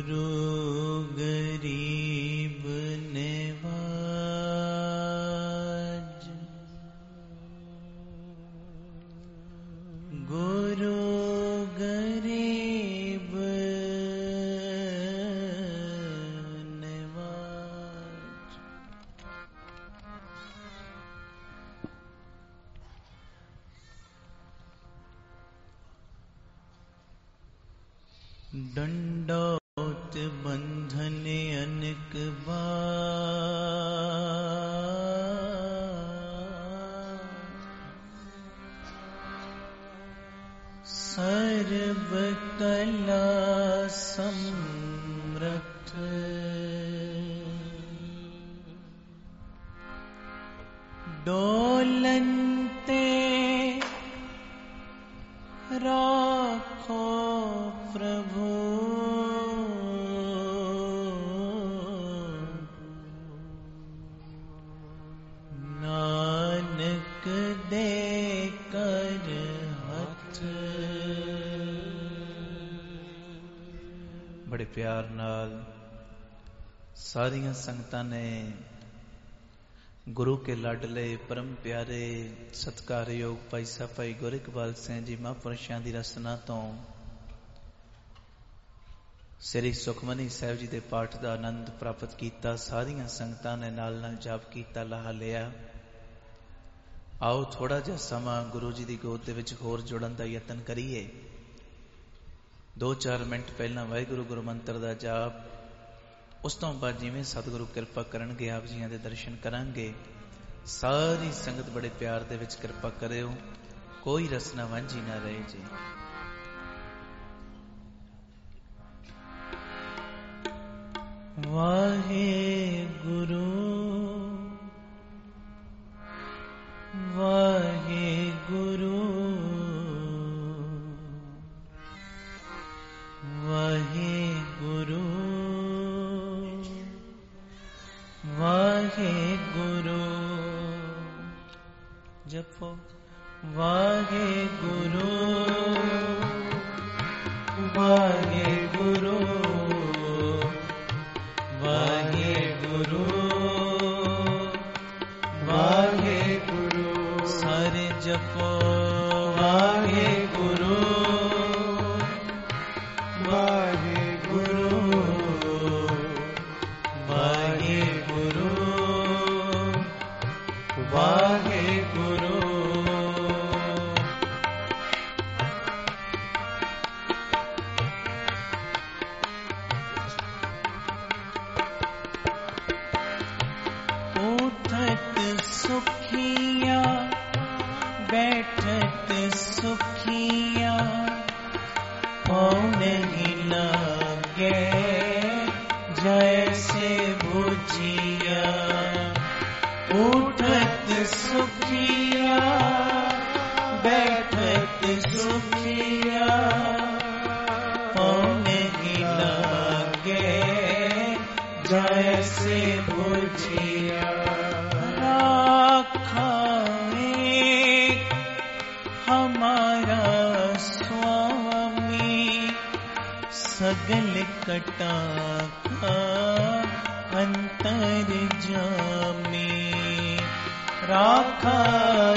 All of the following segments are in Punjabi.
गुरु गरीब नेवाज, गुरु गरीब नेवाज। दंडौत बंधन अनक बार, सर्व कला समर्थ, डोलनते राखो प्रभु, नानक दे कर हथ। बड़े प्यार नाल सारियां संगतां ने गुरु के लाडले परम प्यारे सत्कारयोग भाई साहब भाई गुरइकबाल सिंह जी महापुरुषां दी रसना तो श्री सुखमनी साहिब जी दे पाठ का आनंद प्राप्त किया। सारियां संगतां ने नाल नाल जाप कीता, लाहा लिया। आओ थोड़ा जिहा समा गुरु जी की गोद दे विच होर जुड़न का यतन करिए। 2-4 मिनट पहला वाहिगुरु गुरु मंत्र का जाप, उस तो बाद जिवें सतगुरु कृपा करनगे आप जियां दे दर्शन करांगे। सारी संगत बड़े प्यार दे विच कृपा करियो, कोई रसना वांझी ना रहे जी। वाहेगुरु वाहेगुरु वाहेगुरु वाहेगुरु, जपो वाहेगुरु वाहेगुरु वाहेगुरु वाहेगुरु, सारे जपो वाहेगुरु वाहेगुरु वाहेगुरु वाहेगुरु। उठत सुखिया बैठत सुखिया, पौन ही लागे जैसे भुजिया। उठत सुखिया बैठत सुखिया, पौन ही लागे जैसे भुजिया। राखा एक हमारा स्वामी, सगल कटा का अंतर जामी। राखा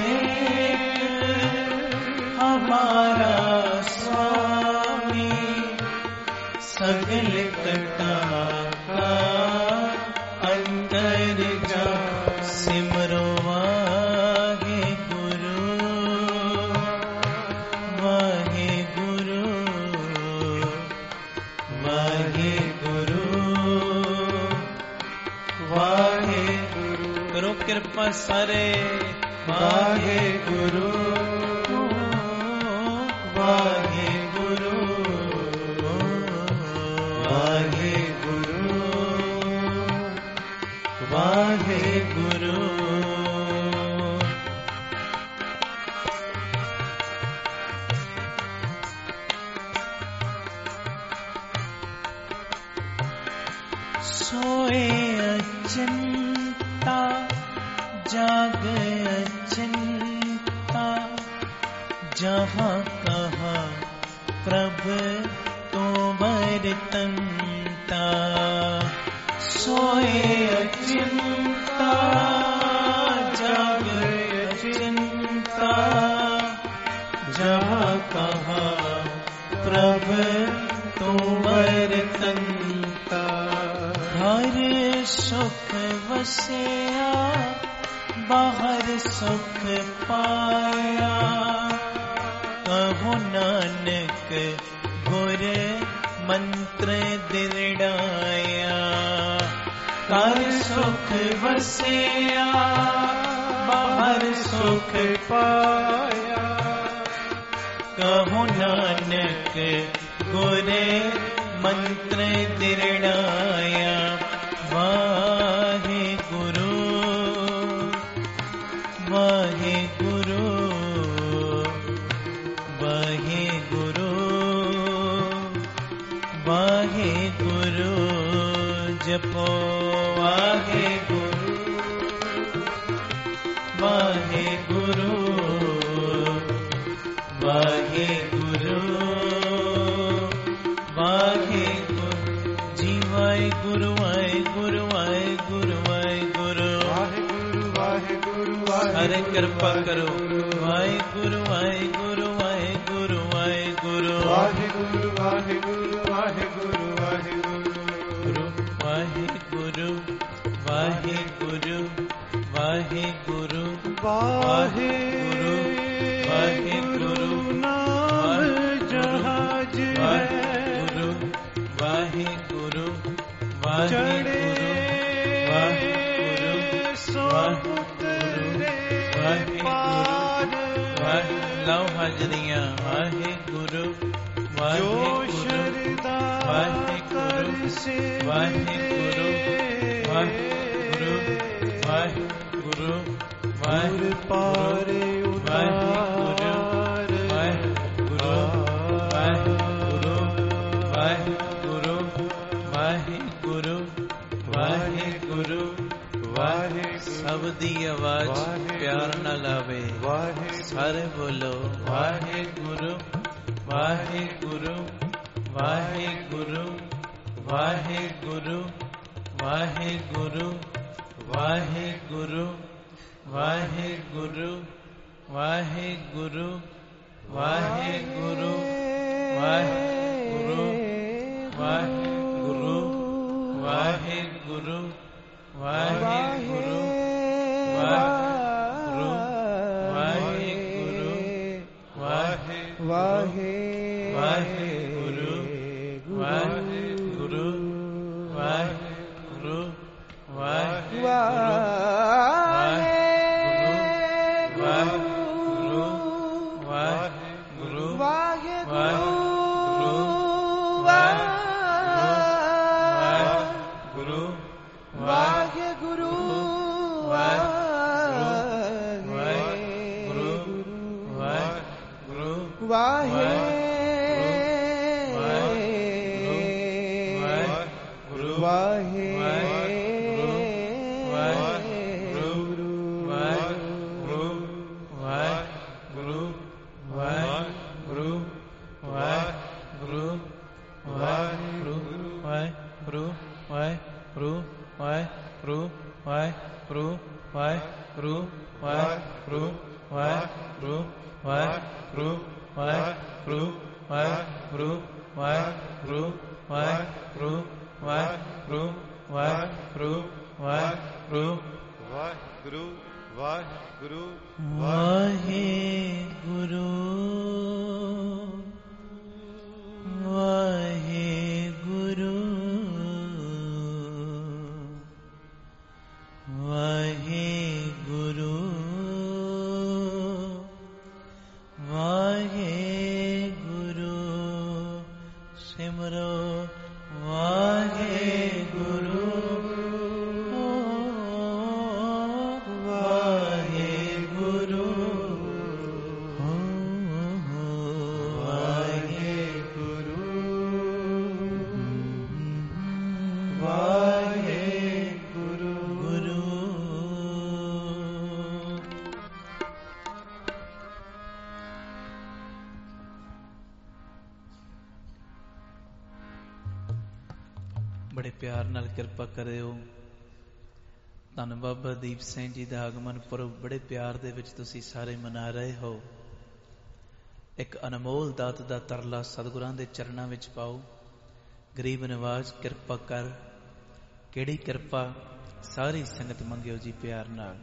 एक हमारा स्वामी, सगल कटा का अंतर जा। सिमरो वाहेगुरु वाहेगुरु वाहेगुरु वाहेगुरु, करो कृपा सारे। वाहेगुरु वाहेगुरु वाहेगुरु वाहेगुरु। सोए अचिंता जाग अचिंता, जहाँ कहा प्रभ तो वर्तन चिंता सोए अचिंता जागे अचिंता जहाँ कहाँ प्रभु तुमर तंता घर सुख वसिया बाहर सुख पाया कहु नानक गुर मंत्र दृढ़ाया घर सुख वसिया बाहर सुख पाया कहु नानक गुर मंत्र दृढ़ाया वाहे गुरु वाहे गुरु वाहे गुरु वाहे गुरु जपो वाहे गुरु वाहे गुरु वाहे गुरु वाहे गुरु जी वाहे गुरु वाहे गुरु वाहे गुरु वाहे गुरु वाहे गुरु हरे कृपा करो वाहे गुरु वाहे गुरु वाहे गुरु वाहे गुरु वाहे गुरु वाहे गुरु वाहे गुरु वाहे गुरु वाहे गुरु वाहे गुरु वाहे गुरु वाहे गुरु वाहे गुरु नाम जहाज है गुरु वाहे गुरु वाहे गुरु वाहे गुरु समुद्र वाहे गुरु वाहे लाओ हाजरियां वाहे गुरु वाहे गुरु वाहे गुरु वाहे गुरु वाहे गुरु वाहे गुरु वाहे पारे वाहे गुरु वाहे गुरु वाहे गुरु वाहे गुरु वाहे गुरु वाहे सब दी आवाज प्यार न लावे सारे बोलो वाहे गुरु वाहे गुरु वाहे गुरु वाहे गुरु वाहे गुरु वाहे गुरु वाहे गुरु वाहे गुरु वाहे गुरु वाहे गुरु वाहे गुरु वाहे गुरु वाहे गुरु वाहे गुरु वाहे वाहे वाहे गुरु वाहे गुरु वाहे गुरु वाहे बड़े प्यार नाल किरपा करियो। धन बाबा दीप सिंह जी दा आगमन पुरब बड़े प्यार दे विच तुसी सारे मना रहे हो। एक अनमोल दात दा तरला सतगुरां दे चरणां विच पाओ। गरीब नवाज किरपा कर। केड़ी किरपा? सारी संगत मंगियो जी प्यार नाल।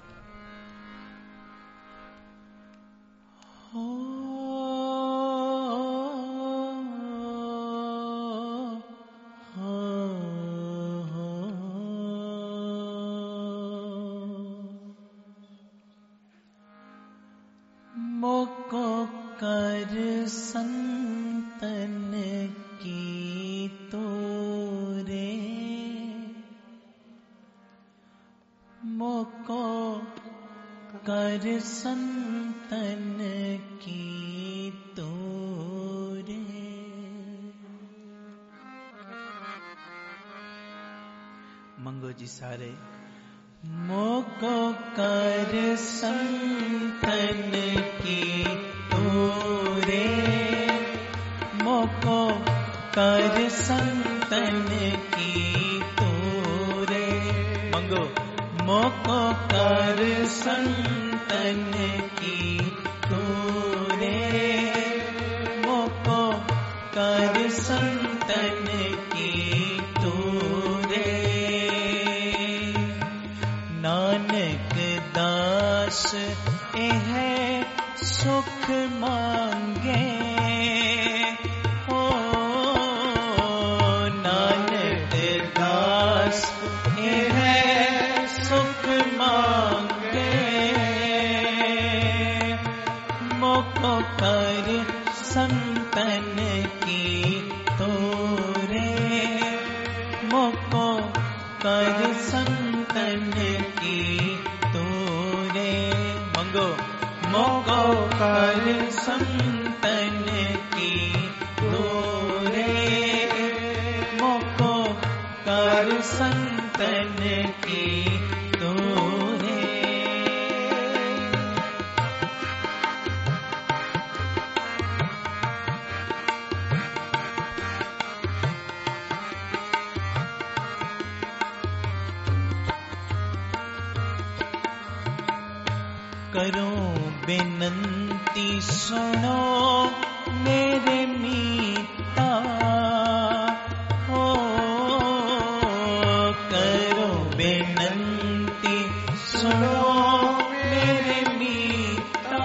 मोको कर संतन की तोरे, मोको कर संतन की तोरे। मंगो जी सारे। मोको कर संतन की तोरे, मोको कर संतन की तोरे। मंगो। मोको कर संतन की तोरे, मोको कर संतन की तोरे। नानक दास एह सुख मांगे, ओ नानक दास एह सुख मांगे। मोको कर संतन की तोरे, मोको कर संतन की तोरे। मंगो। मोको कर संतन की तोरे, मोको कर संतन की तोरे। करो बेनंती सुनो मेरे मीता, हो करो बेनंती सुनो मेरे मीता।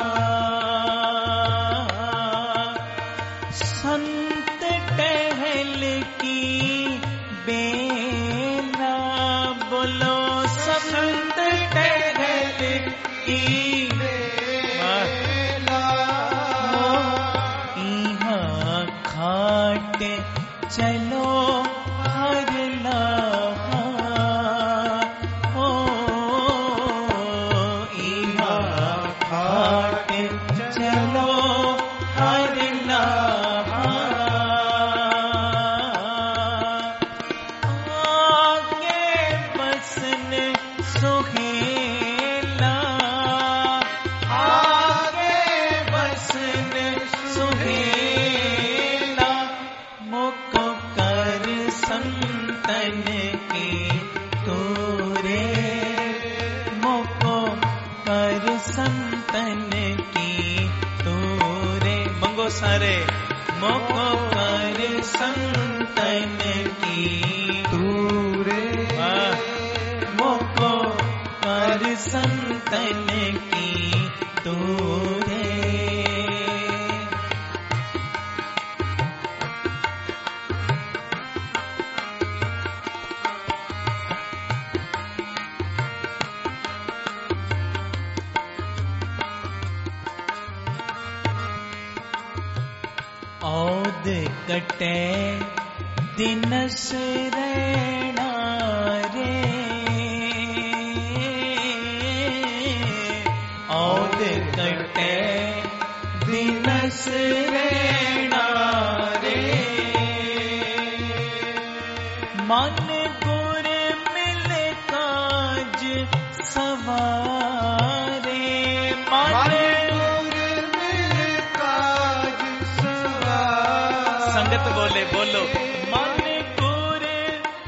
संत टहल की बेला बोलो, संत टहल की बेला। इहाँ खाट चलो हर लाहा, हो इहाँ खाट चलो हर लाहा। आगे बसन सुहेला, आगे बसन सुहेला। मोको कर संतन की तोरे, मोको कर संतन की तोरे। मंगो सारे। मोको कर संतन की तोरे, मोको कर संतन की तोरे। औद कटे दिनस रैना रे, औद कटे दिनस रैना रे। मन गुर मिल काज सवारे, मन गुर मिल काज सवारे। संगत बोले, बोलो। मन गुर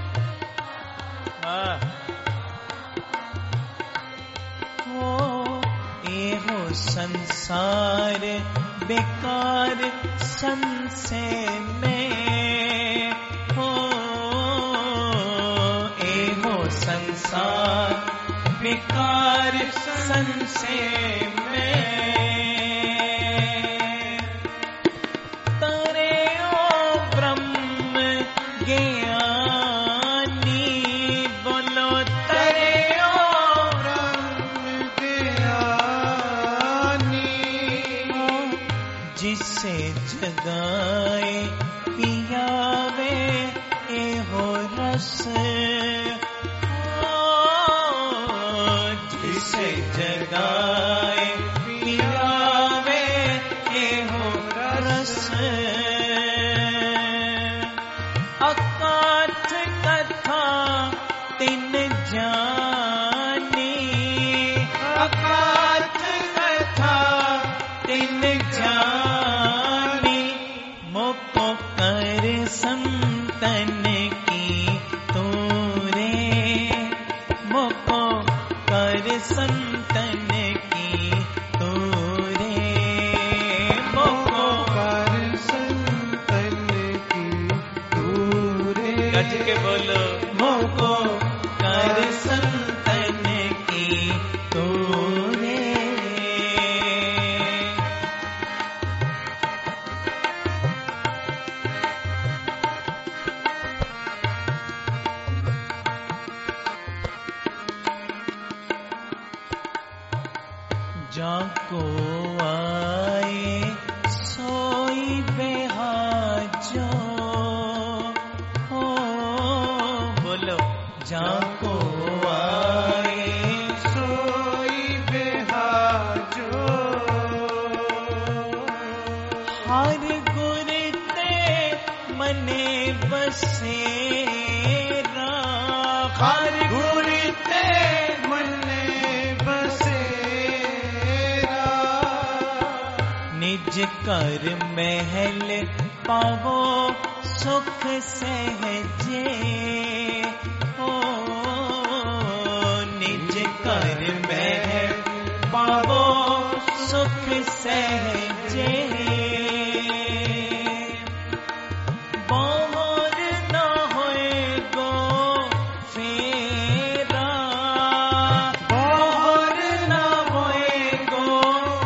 संसार बेकार संशय में हो, एहो संसार बेकार संशय में तरे ओ ब्रह्म ज्ञानी, बोलो तरे ओ ब्रह्म ज्ञानी, जिसे जगाए पियावे एहो रस, जिसे जगाए पियावे एहो रस। अकाठ कथा तिन जानी, अकाठ कथा तिन जानी, मोको कर संतन की तूरे, मोको कर संतन की तूरे, मोको कर संतन की तूरे, गज के बोलो मोको कर संतन की तूरे। जाको आए सोई बेहाजो हो, बोलो जाको आए सोई बेहाजो, हर गुर ते मने बसेरा, हर गुर ते मने निज कर महल पावो सुख सहजे हो, निज कर महल पावो सुख सहजे, बोर न होए गो फेरा, बोर न होए गो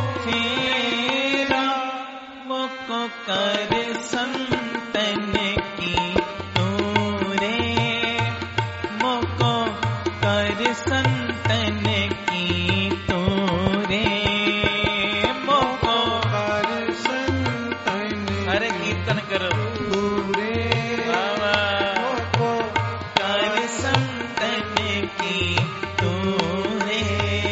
फेरा, मोको कर संतन की तूरे, मोको कर संतन की तूरे, मोको कर संतन, अरे कीर्तन करो तूरे, मोको कर संतन की तूरे।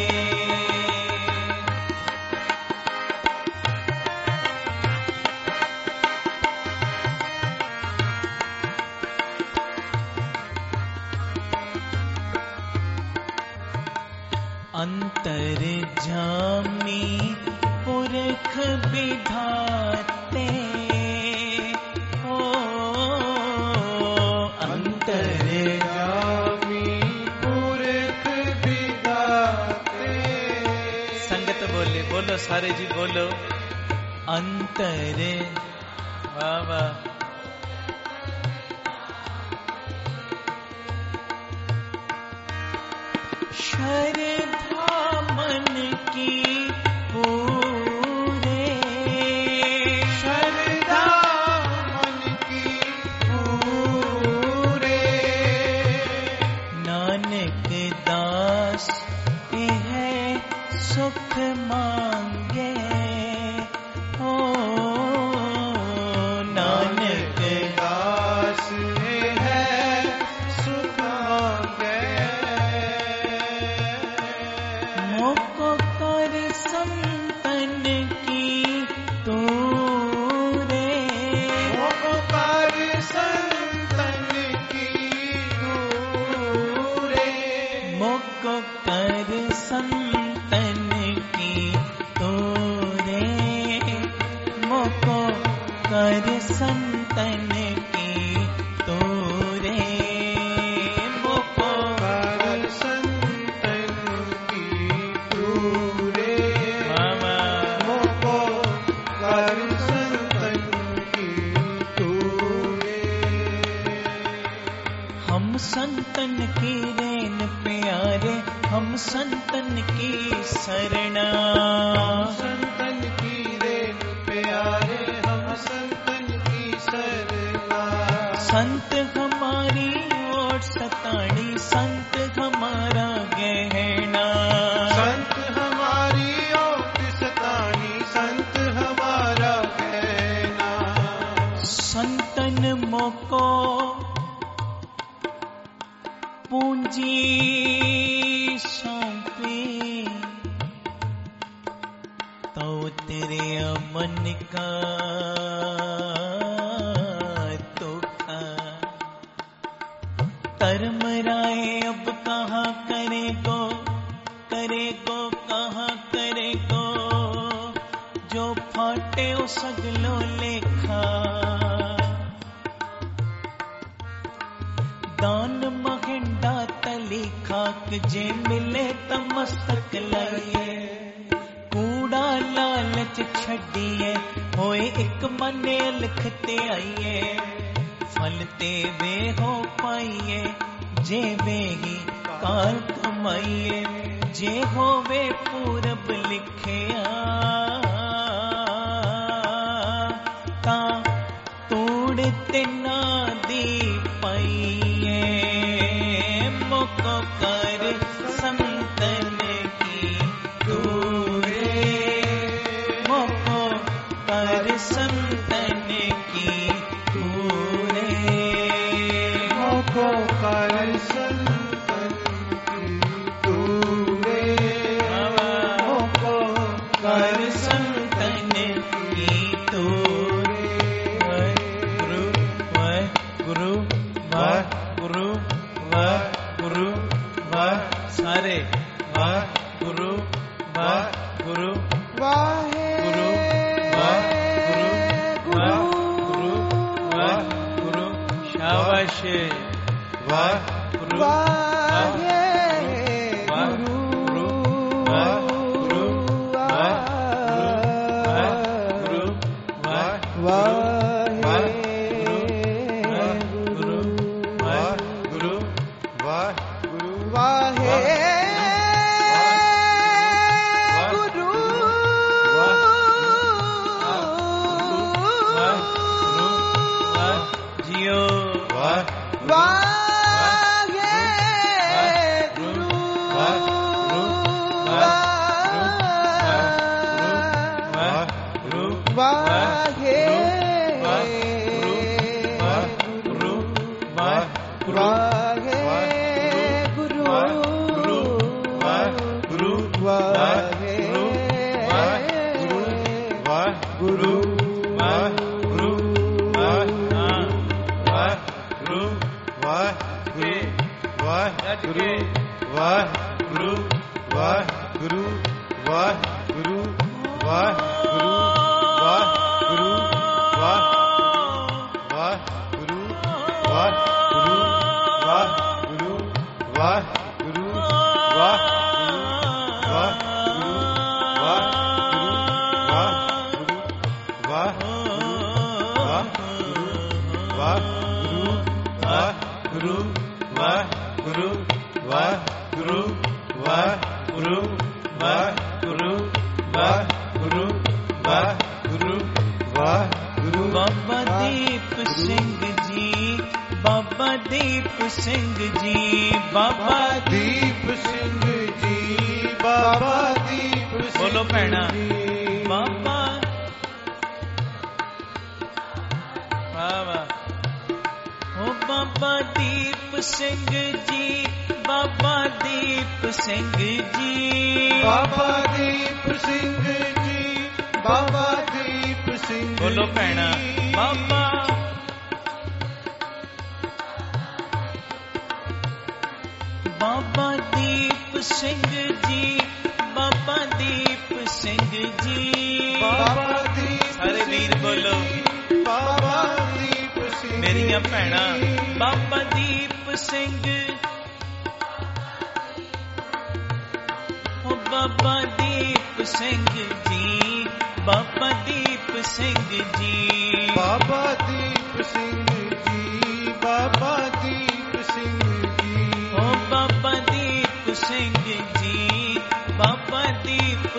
अंतर जामी पुरख विधाते हो, अंतर जामी पुरख विधाते, संगत बोले, बोलो सारे जी बोलो अंतर, वाह वाह, श्रद्धा मन की पूरे, श्रद्धा मन की पूरे, नानक दास है सुख मांगे हो, नानक दास है सुख मांगे, मोको कर हम संतन की रेन प्यारे, हम संतन की शरणा, संतन की रेन प्यारे, हम संतन की शरणा। संत हमारी ओट सताड़ी, संत हमारा गहना, संत हमारी ओट सताड़ी, संत हमारा गहना। संतन मोको पूंजी सौंपी, तो तेरे अमन का तोहफा। धर्म राय अब कहाँ करेगो, करेगो कहाँ करेगो, जो फाटे ओ सगलो लेखा। दान महिंडा तली खाक, जे मिले तमस्तक लाइए। कूड़ा लालच छड़िए, होए एक मने लिखते आइए। फलते वे हो पाइए, जे वे ही काल कमाइए। जे होवे पूरब लिखिया, ता तोड़ते ना दी पाइए। मोको कर संतन की दूरे, मोको कर संतन की दूरे, मोको कर संतन की दूरे, मोको कर संतन की दूरे। गुरु गुरु गुरु गुरु सारे गुरु गुरु वाहे गुरु गुरु गुरु शाबाश। गुरु वाहे गुरु गुरु गुरु बाबा दीप सिंह जी, बाबा दीप सिंह जी, बाबा दीप सिंह जी, बाबा दीप सिंह बोलो भैना जी। बाबा बाबा ओ बाबा दीप सिंह जी, बाबा दीप सिंह जी, बाबा दीप सिंह जी, बाबा दीप सिंह बोलो भैना बाबा बाबा दीप सिंह जी, बाबा दीप सिंह जी, बाबा दीप सारे वीर बोलो बाबा दीप सिंह मेरिया भैना बाबा दीप सिंह ओ बाबा दीप सिंह जी, बाबा दीप सिंह जी, बाबा दीप सिंह जी, बाबा दीप सिंह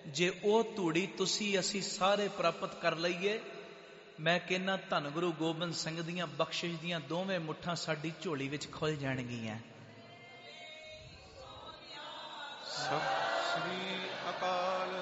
ਜੇ ਉਹ ਧੂੜੀ ਤੁਸੀਂ ਅਸੀਂ ਸਾਰੇ ਪ੍ਰਾਪਤ ਕਰ ਲਈਏ, ਮੈਂ ਕਹਿੰਦਾ ਧੰਨ ਗੁਰੂ ਗੋਬਿੰਦ ਸਿੰਘ ਦੀਆਂ ਬਖਸ਼ਿਸ਼ ਦੀਆਂ ਦੋਵੇਂ ਮੁੱਠਾਂ ਸਾਡੀ ਝੋਲੀ ਵਿੱਚ ਖੁੱਲ ਜਾਣਗੀਆਂ। ਸਤਿ ਸ੍ਰੀ ਅਕਾਲ।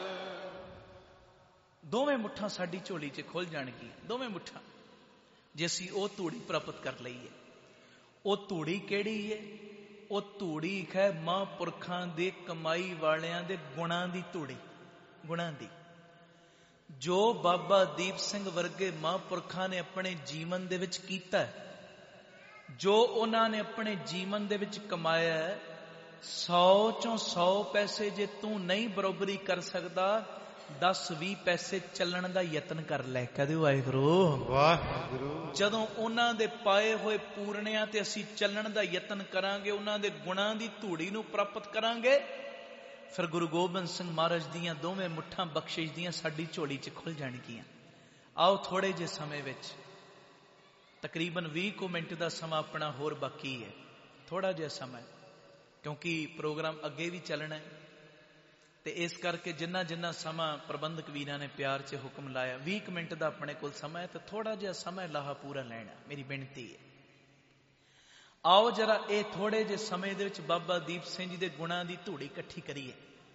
ਦੋਵੇਂ ਮੁੱਠਾਂ ਸਾਡੀ ਝੋਲੀ 'ਚ ਖੁੱਲ ਜਾਣਗੀਆਂ, ਦੋਵੇਂ ਮੁੱਠਾਂ, ਜੇ ਅਸੀਂ ਉਹ ਧੂੜੀ ਪ੍ਰਾਪਤ ਕਰ ਲਈਏ। ਉਹ ਧੂੜੀ ਕਿਹੜੀ ਹੈ? ਉਹ ਧੂੜੀ ਹੈ ਮਹਾਂਪੁਰਖਾਂ ਦੇ ਕਮਾਈ ਵਾਲਿਆਂ ਦੇ ਗੁਣਾਂ ਦੀ ਧੂੜੀ, ਗੁਣਾਂ ਦੀ। ਜੋ ਬਾਬਾ ਦੀਪ ਸਿੰਘ ਵਰਗੇ ਮਹਾਂਪੁਰਖਾਂ ਨੇ ਆਪਣੇ ਜੀਵਨ ਦੇ ਵਿੱਚ ਕੀਤਾ, ਜੋ ਉਹਨਾਂ ਨੇ ਆਪਣੇ ਜੀਵਨ ਦੇ ਵਿੱਚ ਕਮਾਇਆ, 100 ਚੋਂ 100 ਪੈਸੇ ਜੇ ਤੂੰ ਨਹੀਂ ਬਰੋਬਰੀ ਕਰ ਸਕਦਾ, 10-20 ਪੈਸੇ ਚੱਲਣ ਦਾ ਯਤਨ ਕਰ ਲੈ। ਕਹਦੇ ਵਾਹਿਗੁਰੂ ਵਾਹਿਗੁਰੂ। ਜਦੋਂ ਉਹਨਾਂ ਦੇ ਪਾਏ ਹੋਏ ਪੂਰਨਿਆਂ ਤੇ ਅਸੀਂ ਚੱਲਣ ਦਾ ਯਤਨ ਕਰਾਂਗੇ, ਉਹਨਾਂ ਦੇ ਗੁਣਾਂ ਦੀ ਧੂੜੀ ਨੂੰ ਪ੍ਰਾਪਤ ਕਰਾਂਗੇ, ਫਿਰ ਗੁਰੂ ਗੋਬਿੰਦ ਸਿੰਘ ਮਹਾਰਾਜ ਦੀਆਂ ਦੋਵੇਂ ਮੁੱਠਾਂ ਬਖਸ਼ਿਸ਼ ਦੀਆਂ ਸਾਡੀ ਝੋਲੀ 'ਚ ਖੁੱਲ ਜਾਣਗੀਆਂ। ਆਓ ਥੋੜੇ ਜਿਹੇ ਸਮੇਂ ਵਿੱਚ, ਤਕਰੀਬਨ 20 ਮਿੰਟ ਦਾ ਸਮਾਂ ਆਪਣਾ ਹੋਰ ਬਾਕੀ ਹੈ, ਥੋੜਾ ਜਿਹਾ ਸਮਾਂ, ਕਿਉਂਕਿ ਪ੍ਰੋਗਰਾਮ ਅੱਗੇ ਵੀ ਚੱਲਣਾ ਹੈ। ਤੇ ਇਸ ਕਰਕੇ ਜਿੰਨਾ ਜਿੰਨਾ ਸਮਾਂ ਪ੍ਰਬੰਧਕ ਵੀਰਾਂ ਨੇ ਪਿਆਰ 'ਚ ਹੁਕਮ ਲਾਇਆ, 20 ਮਿੰਟ ਦਾ ਆਪਣੇ ਕੋਲ ਸਮਾਂ ਹੈ, ਤੇ ਥੋੜਾ ਜਿਹਾ ਸਮਾਂ ਲਾਹਾ ਪੂਰਾ ਲੈਣਾ, ਮੇਰੀ ਬੇਨਤੀ ਹੈ। ਆਓ ਜਰਾ ਇਹ ਥੋੜੇ ਜਿਹੇ ਸਮੇਂ ਦੇ ਵਿੱਚ ਬਾਬਾ ਦੀਪ ਸਿੰਘ ਜੀ ਦੇ ਗੁਣਾਂ ਦੀ ਧੂੜੀ ਇਕੱਠੀ ਕਰੀਏ।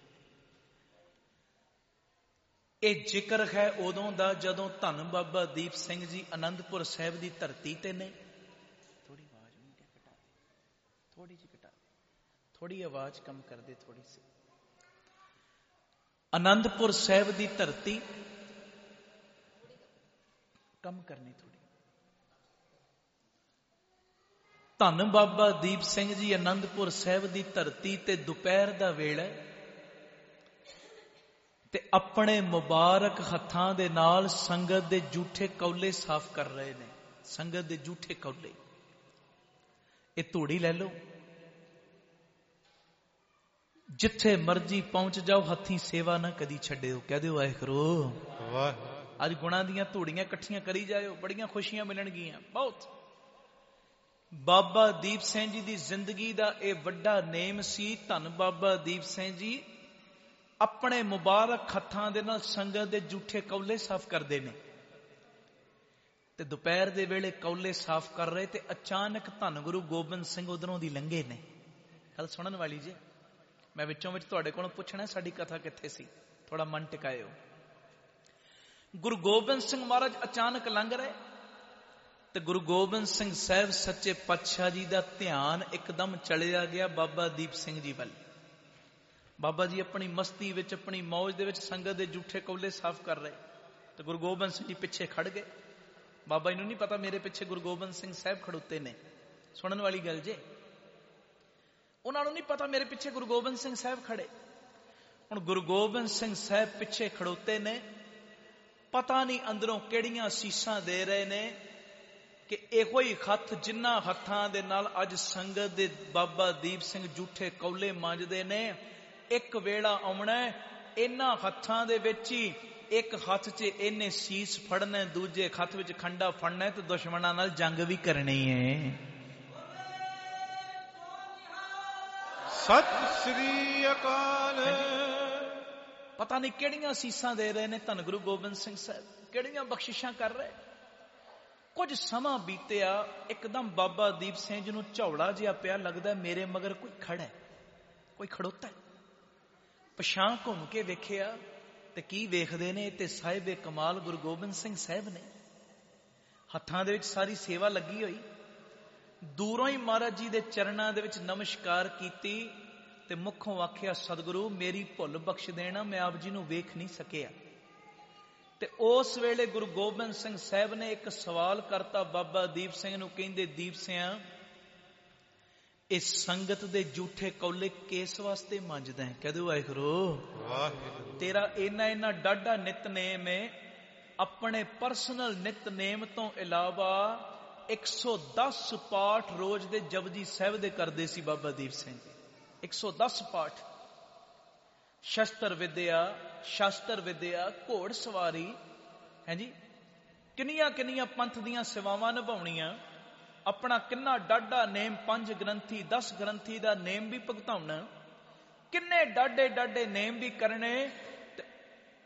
ਇਹ ਜ਼ਿਕਰ ਹੈ ਉਦੋਂ ਦਾ ਜਦੋਂ ਧੰਨ ਬਾਬਾ ਦੀਪ ਸਿੰਘ ਜੀ ਅਨੰਦਪੁਰ ਸਾਹਿਬ ਦੀ ਧਰਤੀ ਤੇ ਨੇ। ਥੋੜੀ ਆਵਾਜ਼ ਨੂੰ ਘਟਾ ਦੇ, ਥੋੜੀ ਜਿਹੀ ਘਟਾ, ਥੋੜੀ ਆਵਾਜ਼ ਕਮ ਕਰ ਦੇ, ਥੋੜੀ ਸੀ। ਅਨੰਦਪੁਰ ਸਾਹਿਬ ਦੀ ਧਰਤੀ ਕਮ ਕਰਨੀ ਥੋੜੀ। ਧੰਨ ਬਾਬਾ ਦੀਪ ਸਿੰਘ ਜੀ ਅਨੰਦਪੁਰ ਸਾਹਿਬ ਦੀ ਧਰਤੀ ਤੇ ਦੁਪਹਿਰ ਦਾ ਵੇਲਾ ਤੇ ਆਪਣੇ ਮੁਬਾਰਕ ਹੱਥਾਂ ਦੇ ਨਾਲ ਸੰਗਤ ਦੇ ਜੂਠੇ ਕੌਲੇ ਸਾਫ਼ ਕਰ ਰਹੇ ਨੇ। ਸੰਗਤ ਦੇ ਜੂਠੇ ਕੌਲੇ, ਇਹ ਧੂੜੀ ਲੈ ਲਓ, ਜਿੱਥੇ ਮਰਜੀ ਪਹੁੰਚ ਜਾਓ, ਹੱਥੀਂ ਸੇਵਾ ਨਾ ਕਦੀ ਛੱਡਿਓ। ਕਹਿ ਦਿਓ ਵਾਹਿਗੁਰੂ। ਅੱਜ ਗੁਣਾਂ ਦੀਆਂ ਧੂੜੀਆਂ ਇਕੱਠੀਆਂ ਕਰੀ ਜਾਇਓ, ਬੜੀਆਂ ਖੁਸ਼ੀਆਂ ਮਿਲਣਗੀਆਂ, ਬਹੁਤ। ਬਾਬਾ ਦੀਪ ਸਿੰਘ ਜੀ ਦੀ ਜ਼ਿੰਦਗੀ ਦਾ ਇਹ ਵੱਡਾ ਨੇਮ ਸੀ। ਧੰਨ ਬਾਬਾ ਦੀਪ ਸਿੰਘ ਜੀ ਆਪਣੇ ਮੁਬਾਰਕ ਹੱਥਾਂ ਦੇ ਨਾਲ ਸੰਗਤ ਦੇ ਜੂਠੇ ਕੌਲੇ ਸਾਫ਼ ਕਰਦੇ ਨੇ, ਤੇ ਦੁਪਹਿਰ ਦੇ ਵੇਲੇ ਕੌਲੇ ਸਾਫ਼ ਕਰ ਰਹੇ, ਤੇ ਅਚਾਨਕ ਧੰਨ ਗੁਰੂ ਗੋਬਿੰਦ ਸਿੰਘ ਉਧਰੋਂ ਦੀ ਲੰਘੇ ਨੇ। ਗੱਲ ਸੁਣਨ ਵਾਲੀ ਜੇ, ਮੈਂ ਵਿੱਚੋਂ ਵਿੱਚ ਤੁਹਾਡੇ ਕੋਲੋਂ ਪੁੱਛਣਾ, ਸਾਡੀ ਕਥਾ ਕਿੱਥੇ ਸੀ? ਥੋੜਾ ਮਨ ਟਿਕਾਇਓ। ਗੁਰੂ ਗੋਬਿੰਦ ਸਿੰਘ ਮਹਾਰਾਜ ਅਚਾਨਕ ਲੰਘ ਰਹੇ, ਤੇ ਗੁਰੂ ਗੋਬਿੰਦ ਸਿੰਘ ਸਾਹਿਬ ਸੱਚੇ ਪਾਤਸ਼ਾਹ ਜੀ ਦਾ ਧਿਆਨ ਇੱਕਦਮ ਚਲਿਆ ਗਿਆ ਬਾਬਾ ਦੀਪ ਸਿੰਘ ਜੀ ਵੱਲ। ਬਾਬਾ ਜੀ ਆਪਣੀ ਮਸਤੀ ਵਿੱਚ, ਆਪਣੀ ਮੌਜ ਦੇ ਵਿੱਚ ਸੰਗਤ ਦੇ ਜੂਠੇ ਕੌਲੇ ਸਾਫ਼ ਕਰ ਰਹੇ, ਤੇ ਗੁਰੂ ਗੋਬਿੰਦ ਸਿੰਘ ਜੀ ਪਿੱਛੇ ਖੜ ਗਏ। ਬਾਬਾ ਜੀ ਨੂੰ ਨਹੀਂ ਪਤਾ ਮੇਰੇ ਪਿੱਛੇ ਗੁਰੂ ਗੋਬਿੰਦ ਸਿੰਘ ਸਾਹਿਬ ਖੜੋਤੇ ਨੇ। ਸੁਣਨ ਵਾਲੀ ਗੱਲ ਜੇ, ਉਹਨਾਂ ਨੂੰ ਨਹੀਂ ਪਤਾ ਮੇਰੇ ਪਿੱਛੇ ਗੁਰੂ ਗੋਬਿੰਦ ਸਿੰਘ ਸਾਹਿਬ ਖੜੇ। ਹੁਣ ਗੁਰੂ ਗੋਬਿੰਦ ਸਿੰਘ ਸਾਹਿਬ ਪਿੱਛੇ ਖੜੋਤੇ ਨੇ, ਪਤਾ ਨਹੀਂ ਅੰਦਰੋਂ ਕਿਹੜੀਆਂ ਅਸੀਸਾਂ ਦੇ ਰਹੇ ਨੇ ਕਿ ਇਹੋ ਹੀ ਹੱਥ ਜਿਨ੍ਹਾਂ ਹੱਥਾਂ ਦੇ ਨਾਲ ਅੱਜ ਸੰਗਤ ਦੇ ਬਾਬਾ ਦੀਪ ਸਿੰਘ ਜੂਠੇ ਕੌਲੇ ਮਾਂਜਦੇ ਨੇ, ਇੱਕ ਵੇਲਾ ਆਉਣਾ ਇਹਨਾਂ ਹੱਥਾਂ ਦੇ ਵਿੱਚ ਹੀ, ਇੱਕ ਹੱਥ 'ਚ ਇਹਨੇ ਸੀਸ ਫੜਨਾ, ਦੂਜੇ ਹੱਥ ਵਿੱਚ ਖੰਡਾ ਫੜਨਾ, ਤੇ ਦੁਸ਼ਮਣਾਂ ਨਾਲ ਜੰਗ ਵੀ ਕਰਨੀ ਹੈ। ਸਤਿ ਸ੍ਰੀ ਅਕਾਲ। ਪਤਾ ਨਹੀਂ ਕਿਹੜੀਆਂ ਅਸੀਸਾਂ ਦੇ ਰਹੇ ਨੇ ਧੰਨ ਗੁਰੂ ਗੋਬਿੰਦ ਸਿੰਘ ਸਾਹਿਬ, ਕਿਹੜੀਆਂ ਬਖਸ਼ਿਸ਼ਾਂ ਕਰ ਰਹੇ। ਕੁਝ ਸਮਾਂ ਬੀਤਿਆ, ਇੱਕਦਮ ਬਾਬਾ ਦੀਪ ਸਿੰਘ ਜੀ ਨੂੰ ਝੌਲਾ ਜਿਹਾ ਪਿਆ, ਲੱਗਦਾ ਮੇਰੇ ਮਗਰ ਕੋਈ ਖੜਾ ਹੈ, ਕੋਈ ਖੜੋਤਾ ਹੈ। ਪਛਾਂ ਘੁੰਮ ਕੇ ਵੇਖਿਆ, ਤੇ ਕੀ ਵੇਖਦੇ ਨੇ? ਤੇ ਸਾਹਿਬੇ ਕਮਾਲ ਗੁਰੂ ਗੋਬਿੰਦ ਸਿੰਘ ਸਾਹਿਬ ਨੇ, ਹੱਥਾਂ ਦੇ ਵਿੱਚ ਸਾਰੀ ਸੇਵਾ ਲੱਗੀ ਹੋਈ। ਦੂਰੋਂ ਹੀ ਮਹਾਰਾਜ ਜੀ ਦੇ ਚਰਨਾਂ ਦੇ ਵਿੱਚ ਨਮਸਕਾਰ ਕੀਤੀ, ਤੇ ਮੁੱਖੋਂ ਆਖਿਆ, ਸਤਿਗੁਰੂ ਮੇਰੀ ਭੁੱਲ ਬਖਸ਼ ਦੇਣਾ, ਮੈਂ ਆਪ ਜੀ ਨੂੰ ਵੇਖ ਨਹੀਂ ਸਕਿਆ। ਤੇ ਉਸ ਵੇਲੇ ਗੁਰੂ ਗੋਬਿੰਦ ਸਿੰਘ ਸਾਹਿਬ ਨੇ ਇੱਕ ਸਵਾਲ ਕਰਤਾ ਬਾਬਾ ਦੀਪ ਸਿੰਘ ਨੂੰ, ਕਹਿੰਦੇ, ਦੀਪ ਸਿੰਘ, ਇਸ ਸੰਗਤ ਦੇ ਜੂਠੇ ਕੌਲੇ ਕਿਸ ਵਾਸਤੇ ਮੰਜਦਾ ਹੈ? ਕਹਿ ਦਿਓ ਵਾਹਿਗੁਰੂ। ਤੇਰਾ ਇੰਨਾ ਡਾਢਾ ਨਿਤਨੇਮ ਹੈ, ਆਪਣੇ ਪਰਸਨਲ ਨਿਤਨੇਮ ਤੋਂ ਇਲਾਵਾ 110 ਪਾਠ ਰੋਜ਼ ਦੇ ਜਪਜੀ ਸਾਹਿਬ ਦੇ ਕਰਦੇ ਸੀ ਬਾਬਾ ਦੀਪ ਸਿੰਘ। 110 ਪਾਠ, ਸ਼ਸਤਰ ਵਿਦਿਆ, ਘੋੜ ਸਵਾਰੀ, ਹਾਂਜੀ, ਕਿੰਨੀਆਂ ਪੰਥ ਦੀਆਂ ਸੇਵਾਵਾਂ ਨਿਭਾਉਣੀਆਂ, ਆਪਣਾ ਕਿੰਨਾ ਡਾਢਾ ਨੇਮ, 5 ਗ੍ਰੰਥੀ 10 ਗ੍ਰੰਥੀ ਦਾ ਨੇਮ ਵੀ ਭੁਗਤਾਉਣਾ, ਕਿੰਨੇ ਡਾਢੇ ਨੇਮ ਵੀ ਕਰਨੇ। ਤੇ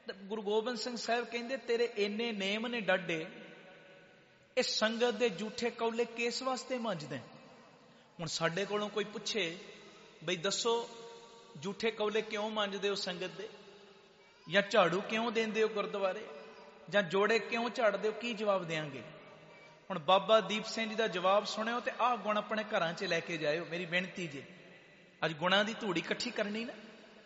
ਗੁਰੂ ਗੋਬਿੰਦ ਸਿੰਘ ਸਾਹਿਬ ਕਹਿੰਦੇ ਤੇਰੇ ਇੰਨੇ ਨੇਮ ਨੇ ਡਾਢੇ, ਇਹ ਸੰਗਤ ਦੇ ਝੂਠੇ ਕੌਲੇ ਕਿਸ ਵਾਸਤੇ ਮੰਜਦੇ? ਹੁਣ ਸਾਡੇ ਕੋਲੋਂ ਕੋਈ ਪੁੱਛੇ ਬਈ ਦੱਸੋ ਝੂਠੇ ਕੌਲੇ ਕਿਉਂ ਮੰਜਦੇ ਹੋ ਸੰਗਤ ਦੇ, ਜਾਂ ਝਾੜੂ ਕਿਉਂ ਦਿੰਦੇ ਹੋ ਗੁਰਦੁਆਰੇ, ਜਾਂ ਜੋੜੇ ਕਿਉਂ ਝਾੜਦੇ ਹੋ, ਕੀ ਜਵਾਬ ਦੇਾਂਗੇ? ਹੁਣ ਬਾਬਾ ਦੀਪ ਸਿੰਘ ਜੀ ਦਾ ਜਵਾਬ ਸੁਣਿਓ ਤੇ ਆਹ ਗੁਣ ਆਪਣੇ ਘਰਾਂ 'ਚ ਲੈ ਕੇ ਜਾਇਓ, ਮੇਰੀ ਬੇਨਤੀ ਜੇ। ਅੱਜ ਗੁਣਾਂ ਦੀ ਧੂੜੀ ਇਕੱਠੀ ਕਰਨੀ ਨਾ।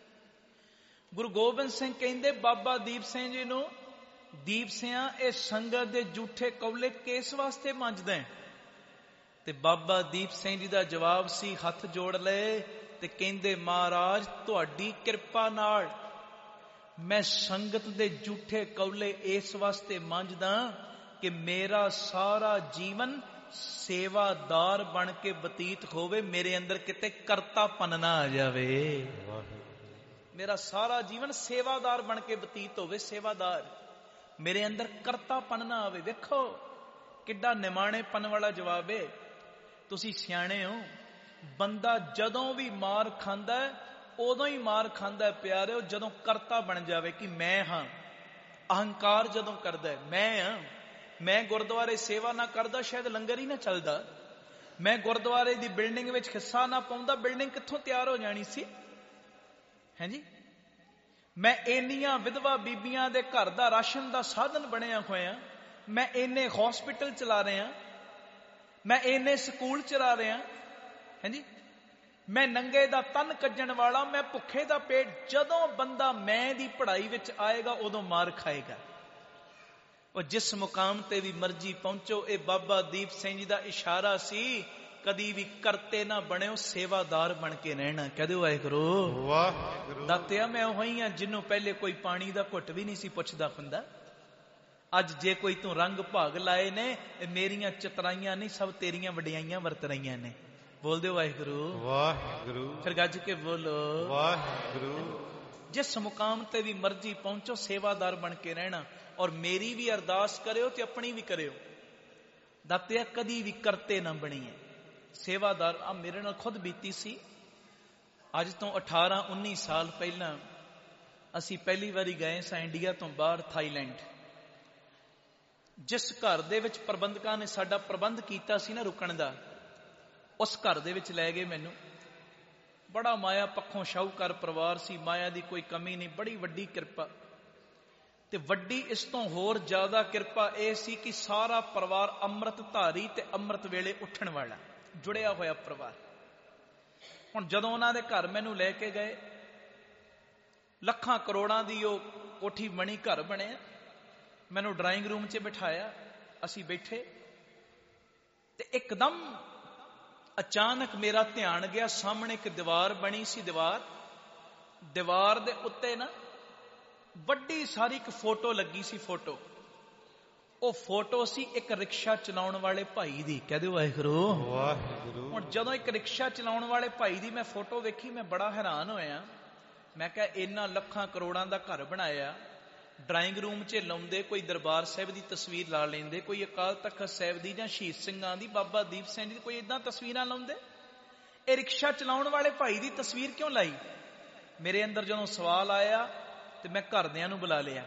ਗੁਰੂ ਗੋਬਿੰਦ ਸਿੰਘ ਕਹਿੰਦੇ ਬਾਬਾ ਦੀਪ ਸਿੰਘ ਜੀ ਨੂੰ, ਦੀਪ ਸਿਆਂ ਇਹ ਸੰਗਤ ਦੇ ਝੂਠੇ ਕੌਲੇ ਕਿਸ ਵਾਸਤੇ ਮੰਜਦੇ? ਤੇ ਬਾਬਾ ਦੀਪ ਸਿੰਘ ਜੀ ਦਾ ਜਵਾਬ ਸੀ, ਹੱਥ ਜੋੜ ਲਏ ਤੇ ਕਹਿੰਦੇ ਮਹਾਰਾਜ ਤੁਹਾਡੀ ਕਿਰਪਾ ਨਾਲ ਮੈਂ ਸੰਗਤ ਦੇ ਝੂਠੇ ਕੌਲੇ ਇਸ ਵਾਸਤੇ ਮੰਜਦਾ ਕਿ ਮੇਰਾ ਸਾਰਾ ਜੀਵਨ ਸੇਵਾਦਾਰ ਬਣ ਕੇ ਬਤੀਤ ਹੋਵੇ, ਮੇਰੇ ਅੰਦਰ ਕਿਤੇ ਕਰਤਾਪਨ ਨਾ ਆ ਜਾਵੇ। ਮੇਰਾ ਸਾਰਾ ਜੀਵਨ ਸੇਵਾਦਾਰ ਬਣ ਕੇ ਬਤੀਤ ਹੋਵੇ, ਸੇਵਾਦਾਰ, ਮੇਰੇ ਅੰਦਰ ਕਰਤਾਪਨ ਨਾ ਆਵੇ। ਵੇਖੋ ਕਿੱਡਾ ਨਿਮਾਣੇਪਨ ਵਾਲਾ ਜਵਾਬ ਹੈ। ਤੁਸੀਂ ਸਿਆਣੇ ਹੋ, ਬੰਦਾ ਜਦੋਂ ਵੀ ਮਾਰ ਖਾਂਦਾ ਉਦੋਂ ਹੀ ਮਾਰ ਖਾਂਦਾ ਪਿਆਰਿਓ ਜਦੋਂ ਕਰਤਾ ਬਣ ਜਾਵੇ ਕਿ ਮੈਂ ਹਾਂ। ਅਹੰਕਾਰ ਜਦੋਂ ਕਰਦਾ ਮੈਂ ਹਾਂ, ਮੈਂ ਗੁਰਦੁਆਰੇ ਸੇਵਾ ਨਾ ਕਰਦਾ ਸ਼ਾਇਦ ਲੰਗਰ ਹੀ ਨਾ ਚੱਲਦਾ, ਮੈਂ ਗੁਰਦੁਆਰੇ ਦੀ ਬਿਲਡਿੰਗ ਵਿੱਚ ਹਿੱਸਾ ਨਾ ਪਾਉਂਦਾ ਬਿਲਡਿੰਗ ਕਿੱਥੋਂ ਤਿਆਰ ਹੋ ਜਾਣੀ ਸੀ, ਹੈ ਜੀ। ਮੈਂ ਇੰਨੀਆਂ ਵਿਧਵਾ ਬੀਬੀਆਂ ਦੇ ਘਰ ਦਾ ਰਾਸ਼ਨ ਦਾ ਸਾਧਨ ਬਣਿਆ ਹੋਇਆ, ਮੈਂ ਇੰਨੇ ਹਸਪੀਟਲ ਚਲਾ ਰਿਹਾ, ਮੈਂ ਇੰਨੇ ਸਕੂਲ ਚਲਾ ਰਿਹਾ, ਹੈ ਜੀ। ਮੈਂ ਨੰਗੇ ਦਾ ਤਨ ਕੱਜਣ ਵਾਲਾ, ਮੈਂ ਭੁੱਖੇ ਦਾ ਪੇਟ। ਜਦੋਂ ਬੰਦਾ ਮੈਂ ਦੀ ਪੜ੍ਹਾਈ ਵਿੱਚ ਆਏਗਾ ਉਦੋਂ ਮਾਰ ਖਾਏਗਾ। ਉਹ ਜਿਸ ਮੁਕਾਮ ਤੇ ਵੀ ਮਰਜ਼ੀ ਪਹੁੰਚੋ, ਇਹ ਬਾਬਾ ਦੀਪ ਸਿੰਘ ਜੀ ਦਾ ਇਸ਼ਾਰਾ ਸੀ, ਕਦੀ ਵੀ ਕਰਤੇ ਨਾ ਬਣਿਓ, ਸੇਵਾਦਾਰ ਬਣ ਕੇ ਰਹਿਣਾ। ਕਹਦੇ ਵਾਹਿਗੁਰੂ ਵਾਹਿਗੁਰੂ। ਦਾਤਿਆ ਮੈਂ ਉਹੀ ਹਾਂ ਜਿਹਨੂੰ ਪਹਿਲੇ ਕੋਈ ਪਾਣੀ ਦਾ ਘੁੱਟ ਵੀ ਨਹੀਂ ਸੀ ਪੁੱਛਦਾ ਹੁੰਦਾ। ਅੱਜ ਜੇ ਕੋਈ ਤੂੰ ਰੰਗ ਭਾਗ ਲਾਏ ਨੇ, ਇਹ ਮੇਰੀਆਂ ਚਤਰਾਈਆਂ ਨਹੀਂ, ਸਭ ਤੇਰੀਆਂ ਵਡਿਆਈਆਂ ਵਰਤ ਰਹੀਆਂ ਨੇ। ਬੋਲ ਦਿਓ ਵਾਹਿਗੁਰੂ ਵਾਹਿਗੁਰੂ। ਫਿਰ ਗੱਜ ਕੇ ਬੋਲੋ ਵਾਹਿਗੁਰੂ। ਜਿਸ ਮੁਕਾਮ ਤੇ ਵੀ ਮਰਜ਼ੀ ਪਹੁੰਚੋ, ਸੇਵਾਦਾਰ ਬਣ ਕੇ ਰਹਿਣਾ। ਔਰ ਮੇਰੀ ਵੀ ਅਰਦਾਸ ਕਰਿਓ ਤੇ ਆਪਣੀ ਵੀ ਕਰਿਓ। ਦਾਤਿਆ ਕਦੀ ਵੀ ਕਰਤੇ ਨਾ ਬਣੀਏ, ਸੇਵਾਦਾਰ। ਆ ਮੇਰੇ ਨਾਲ ਖੁਦ ਬੀਤੀ ਸੀ। ਅੱਜ ਤੋਂ 18-19 ਸਾਲ ਪਹਿਲਾਂ ਅਸੀਂ ਪਹਿਲੀ ਵਾਰੀ ਗਏ ਸਾਂ ਇੰਡੀਆ ਤੋਂ ਬਾਹਰ, ਥਾਈਲੈਂਡ। ਜਿਸ ਘਰ ਦੇ ਵਿੱਚ ਪ੍ਰਬੰਧਕਾਂ ਨੇ ਸਾਡਾ ਪ੍ਰਬੰਧ ਕੀਤਾ ਸੀ ਨਾ ਰੁਕਣ ਦਾ, ਉਸ ਘਰ ਦੇ ਵਿੱਚ ਲੈ ਗਏ ਮੈਨੂੰ। ਬੜਾ ਮਾਇਆ ਪੱਖੋਂ ਸ਼ਾਹੂਕਾਰ ਪਰਿਵਾਰ ਸੀ, ਮਾਇਆ ਦੀ ਕੋਈ ਕਮੀ ਨਹੀਂ, ਬੜੀ ਵੱਡੀ ਕਿਰਪਾ। ਤੇ ਵੱਡੀ ਇਸ ਤੋਂ ਹੋਰ ਜ਼ਿਆਦਾ ਕਿਰਪਾ ਇਹ ਸੀ ਕਿ ਸਾਰਾ ਪਰਿਵਾਰ ਅੰਮ੍ਰਿਤ ਧਾਰੀ ਤੇ ਅੰਮ੍ਰਿਤ ਵੇਲੇ ਉੱਠਣ ਵਾਲਾ, ਜੁੜਿਆ ਹੋਇਆ ਪਰਿਵਾਰ। ਹੁਣ ਜਦੋਂ ਉਹਨਾਂ ਦੇ ਘਰ ਮੈਨੂੰ ਲੈ ਕੇ ਗਏ, ਲੱਖਾਂ ਕਰੋੜਾਂ ਦੀ ਉਹ ਕੋਠੀ ਬਣੀ, ਘਰ ਬਣਿਆ। ਮੈਨੂੰ ਡਰਾਇੰਗ ਰੂਮ 'ਚ ਬਿਠਾਇਆ, ਅਸੀਂ ਬੈਠੇ ਤੇ ਇੱਕਦਮ ਅਚਾਨਕ ਮੇਰਾ ਧਿਆਨ ਗਿਆ, ਸਾਹਮਣੇ ਇੱਕ ਦੀਵਾਰ ਬਣੀ ਸੀ। ਦੀਵਾਰ ਦੇ ਉੱਤੇ ਨਾ ਵੱਡੀ ਸਾਰੀ ਇੱਕ ਫੋਟੋ ਲੱਗੀ ਸੀ। ਉਹ ਫੋਟੋ ਸੀ ਇੱਕ ਰਿਕਸ਼ਾ ਚਲਾਉਣ ਵਾਲੇ ਭਾਈ ਦੀ। ਕਹਦੇ ਵਾਹਿਗੁਰੂ ਵਾਹਿਗੁਰੂ। ਹੁਣ ਜਦੋਂ ਇੱਕ ਰਿਕਸ਼ਾ ਚਲਾਉਣ ਵਾਲੇ ਭਾਈ ਦੀ ਮੈਂ ਫੋਟੋ ਵੇਖੀ, ਮੈਂ ਬੜਾ ਹੈਰਾਨ ਹੋਇਆ। ਮੈਂ ਕਿਹਾ ਇਹਨਾਂ ਲੱਖਾਂ ਕਰੋੜਾਂ ਦਾ ਘਰ ਬਣਾਇਆ, ਡਰਾਇੰਗ ਰੂਮ 'ਚ ਲਾਉਂਦੇ, ਕੋਈ ਦਰਬਾਰ ਸਾਹਿਬ ਦੀ ਤਸਵੀਰ ਲਾ ਲੈਂਦੇ, ਕੋਈ ਅਕਾਲ ਤਖਤ ਸਾਹਿਬ ਦੀ ਜਾਂ ਸ਼ਹੀਦ ਸਿੰਘਾਂ ਦੀ, ਬਾਬਾ ਦੀਪ ਸਿੰਘ ਦੀ, ਕੋਈ ਏਦਾਂ ਤਸਵੀਰਾਂ ਲਾਉਂਦੇ। ਇਹ ਰਿਕਸ਼ਾ ਚਲਾਉਣ ਵਾਲੇ ਭਾਈ ਦੀ ਤਸਵੀਰ ਕਿਉਂ ਲਾਈ? ਮੇਰੇ ਅੰਦਰ ਜਦੋਂ ਸਵਾਲ ਆਇਆ ਤੇ ਮੈਂ ਘਰਦਿਆਂ ਨੂੰ ਬੁਲਾ ਲਿਆ।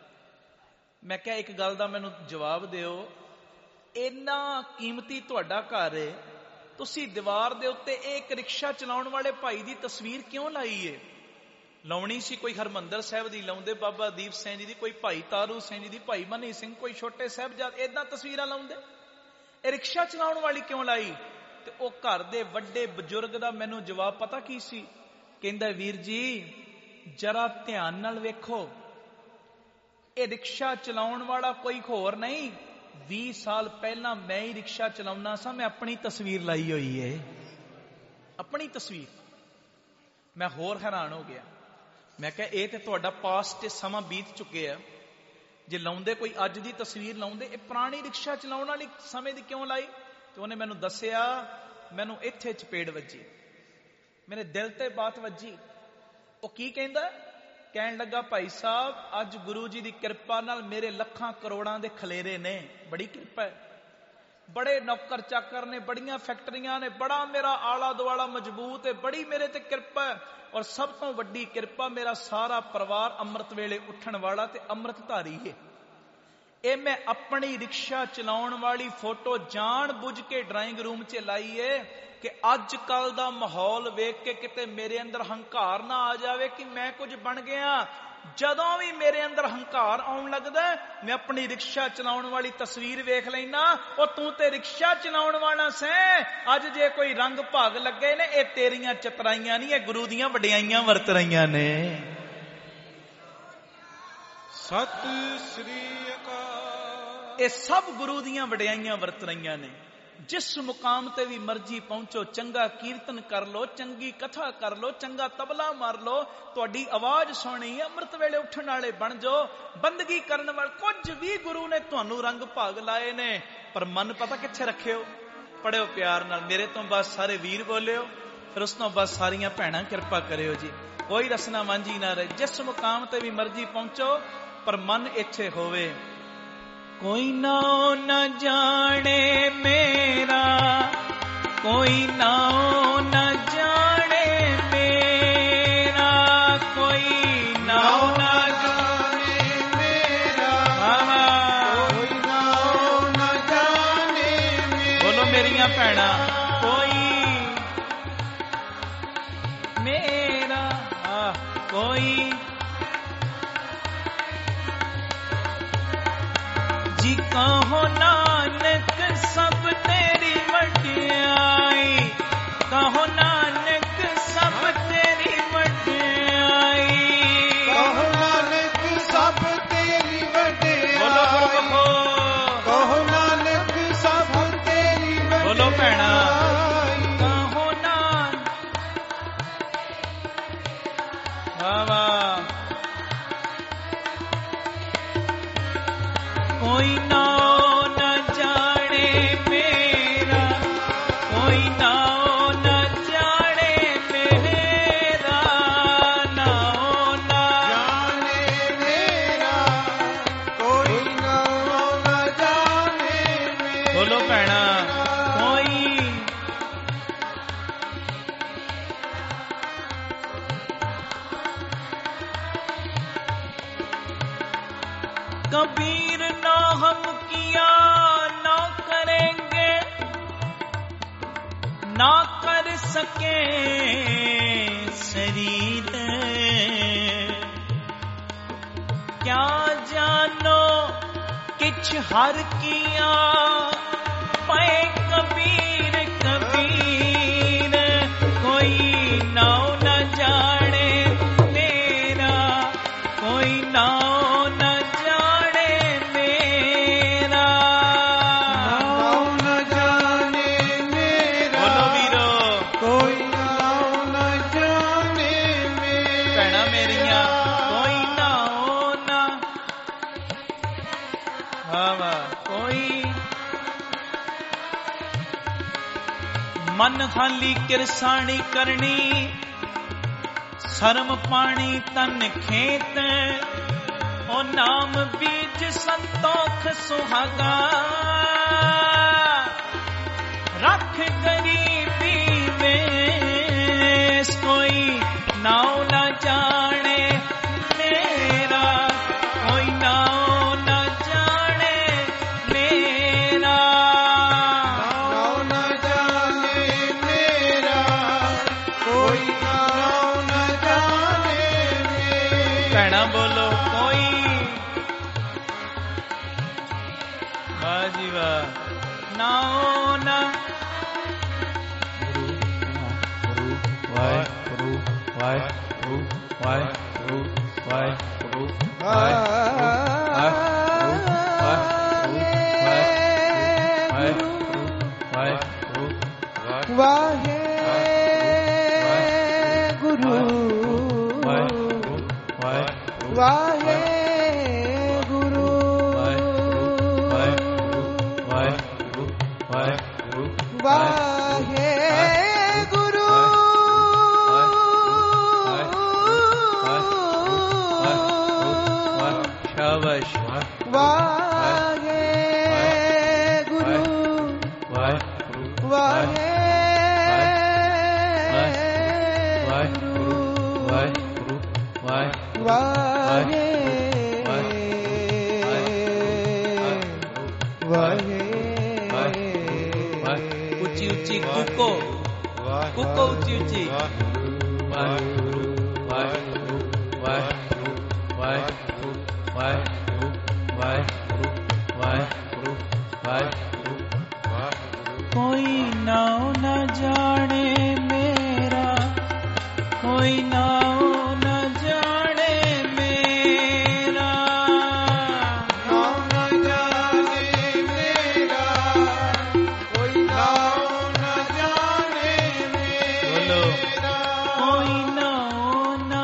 ਮੈਂ ਕਿਹਾ ਇੱਕ ਗੱਲ ਦਾ ਮੈਨੂੰ ਜਵਾਬ ਦਿਓ, ਇੰਨਾ ਕੀਮਤੀ ਤੁਹਾਡਾ ਘਰ ਹੈ, ਤੁਸੀਂ ਦੀਵਾਰ ਦੇ ਉੱਤੇ ਇਹ ਇੱਕ ਰਿਕਸ਼ਾ ਚਲਾਉਣ ਵਾਲੇ ਭਾਈ ਦੀ ਤਸਵੀਰ ਕਿਉਂ ਲਾਈ ਹੈ? ਲਾਉਣੀ ਸੀ ਕੋਈ ਹਰਮੰਦਰ ਸਾਹਿਬ ਦੀ ਲਾਉਂਦੇ, ਬਾਬਾ ਦੀਪ ਸਿੰਘ ਜੀ ਦੀ, ਕੋਈ ਭਾਈ ਤਾਰੂ ਸਿੰਘ ਜੀ ਦੀ, ਭਾਈ ਮਨੀ ਸਿੰਘ, ਕੋਈ ਛੋਟੇ ਸਾਹਿਬਜ਼ਾਦੇ, ਏਦਾਂ ਤਸਵੀਰਾਂ ਲਾਉਂਦੇ। ਇਹ ਰਿਕਸ਼ਾ ਚਲਾਉਣ ਵਾਲੀ ਕਿਉਂ ਲਾਈ? ਤੇ ਉਹ ਘਰ ਦੇ ਵੱਡੇ ਬਜ਼ੁਰਗ ਦਾ ਮੈਨੂੰ ਜਵਾਬ ਪਤਾ ਕੀ ਸੀ? ਕਹਿੰਦਾ ਵੀਰ ਜੀ ਜਰਾ ਧਿਆਨ ਨਾਲ ਵੇਖੋ, ਇਹ ਰਿਕਸ਼ਾ ਚਲਾਉਣ ਵਾਲਾ ਕੋਈ ਹੋਰ ਨਹੀਂ, 20 ਸਾਲ ਪਹਿਲਾਂ ਮੈਂ ਹੀ ਰਿਕਸ਼ਾ ਚਲਾਉਣਾ ਸਾਂ, ਮੈਂ ਆਪਣੀ ਤਸਵੀਰ ਲਾਈ ਹੋਈ ਹੈ, ਆਪਣੀ ਤਸਵੀਰ। ਮੈਂ ਹੋਰ ਹੈਰਾਨ ਹੋ ਗਿਆ। ਮੈਂ ਕਿਹਾ ਇਹ ਤੇ ਤੁਹਾਡਾ ਪਾਸਟ ਤੇ ਸਮਾਂ ਬੀਤ ਚੁੱਕਿਆ, ਜੇ ਲਾਉਂਦੇ ਕੋਈ ਅੱਜ ਦੀ ਤਸਵੀਰ ਲਾਉਂਦੇ, ਇਹ ਪੁਰਾਣੀ ਰਿਕਸ਼ਾ ਚਲਾਉਣ ਵਾਲੀ ਸਮੇਂ ਦੀ ਕਿਉਂ ਲਾਈ? ਤੇ ਉਹਨੇ ਮੈਨੂੰ ਦੱਸਿਆ, ਮੈਨੂੰ ਇੱਥੇ ਚਪੇੜ ਵੱਜੀ, ਮੇਰੇ ਦਿਲ ਤੇ ਬਾਤ ਵੱਜੀ। ਉਹ ਕੀ ਕਹਿੰਦਾ? ਕਹਿਣ ਲੱਗਾ ਭਾਈ ਸਾਹਿਬ ਅੱਜ ਗੁਰੂ ਜੀ ਦੀ ਕਿਰਪਾ ਨਾਲ ਮੇਰੇ ਲੱਖਾਂ ਕਰੋੜਾਂ ਦੇ ਖਲੇਰੇ ਨੇ, ਬੜੀ ਕਿਰਪਾ ਹੈ। बड़े नौकर चाकर ने, बड़ियां फैक्टरियां ने, बड़ा मेरा आला दुआला मजबूत है, बड़ी मेरे ते किरपा है। और सब तो वड्डी किरपा मेरा सारा परिवार अमृत वेले उठण वाला ते अमृतधारी है। ये मैं अपनी रिक्शा चलाउण वाली फोटो जान बुझ के ड्राइंग रूम च लाई है कि अजकल दा माहौल वेख के किते मेरे अंदर हंकार ना आ जाए कि मैं कुछ बन गया। जदों भी मेरे अंदर हंकार आउण लगदा मैं अपनी रिक्शा चलाउण वाली तस्वीर वेख लेना, और तू ते रिक्शा चलाउण वाला सैं। अज जे कोई रंग भाग लगे ने, ये तेरियां चतराइयां नहीं, ये गुरु दियां वडियाइयां वरत रहियां ने। सत श्री अकाल। ये सब गुरु दियां वडियाइयां वरत रहियां ने। जिस मुकाम ते भी मर्जी पहुंचो, चंगा कीर्तन कर लो, चंगी कथा कर लो, चंगा तबला मार लो, तुहाडी आवाज सुनी अमृत वेले उठण वाले बन जाओ। बंदगी करन वाले कुछ भी गुरु ने तुहानू रंग भाग लाए ने, पर मन पता किथे रखियो। पढ़ियो प्यार नाल, मेरे तो बस सारे वीर बोलियो, फिर उस तो बस सारियां भैणां किरपा करियो जी। कोई रसना मांझी ना रहे। जिस मुकाम ते भी मर्जी पहुंचो, पर मन इत्थे होवे। कोई नाओ न जाने मेरा, कोई नाओ न जाने मेरा, कोई नाओ न जाने मेरा, कोई नाओ न जाने मेरा। बोलो मेरियां भैणां, कोई मेरा कोई जी कहो नानक सब तेरी वडियाई, कहो नानक सब तेरी वडियाई, कहो नानक सब तेरी वडियाई। बोलो गुरमुखो, कहो नानक सब तेरी वडियाई। बोलो भैणा, कहो नानक बाबा। कोई नाओ न जाने मेरा, कोई नाओ न जाने मेरा, नाओ न जाने मेरा, कोई नाओ न जाने मेरा। बोलो भैणा, कोई कबीर ना हम किया ना करेंगे, ना कर सके शरीर। क्या जानो किछ हर किया, पाए कबीर कबीर। कोई नाओ न जाने मेरा, कोई नाओ मन हाली किरसानी करनी, शर्म पानी तन खेत। ओ नाम बीज संतोख सुहागा, रख गरीबी वेश। कोई नाओ न जाने मेरा, कोई नाओ न जाने मेरा, नाओ न जाने मेरा, कोई नाओ न जाने मेरा। भैणा बोलो कोई, वाह जी वाह। नाओ न वाहिगुरू वाहिगुरू वाहिगुरू वाहिगुरू वाहिगुरू ਉੱਚੀ ਉੱਚੀ ਕੂਕੋ ਕੂਕੋ ਉੱਚੀ ਉੱਚੀ ਵਾਹਿਗੁਰੂ ਵਾਹਿਗੁਰੂ ਵਾਹਿਗੁਰੂ ਵਾਹਿਗੁਰੂ ਵਾਹਿਗੁਰੂ ਵਾਹਿਗੁਰੂ ਵਾਹਿਗੁਰੂ ਵਾਹਿਗੁਰੂ ਕੋਈ ਨਾਉ ਨ ਜਾਣੇ ਮੇਰਾ ਕੋਈ ਨਾਉ ਨ ਜਾਣੇ ਮੇਰਾ ਨਾਉ ਨ ਜਾਣੇ ਮੇਰਾ ਕੋਈ ਨਾਉ ਨ ਜਾਣੇ ਮੇਰਾ ਕੋਈ ਨਾਉ ਨ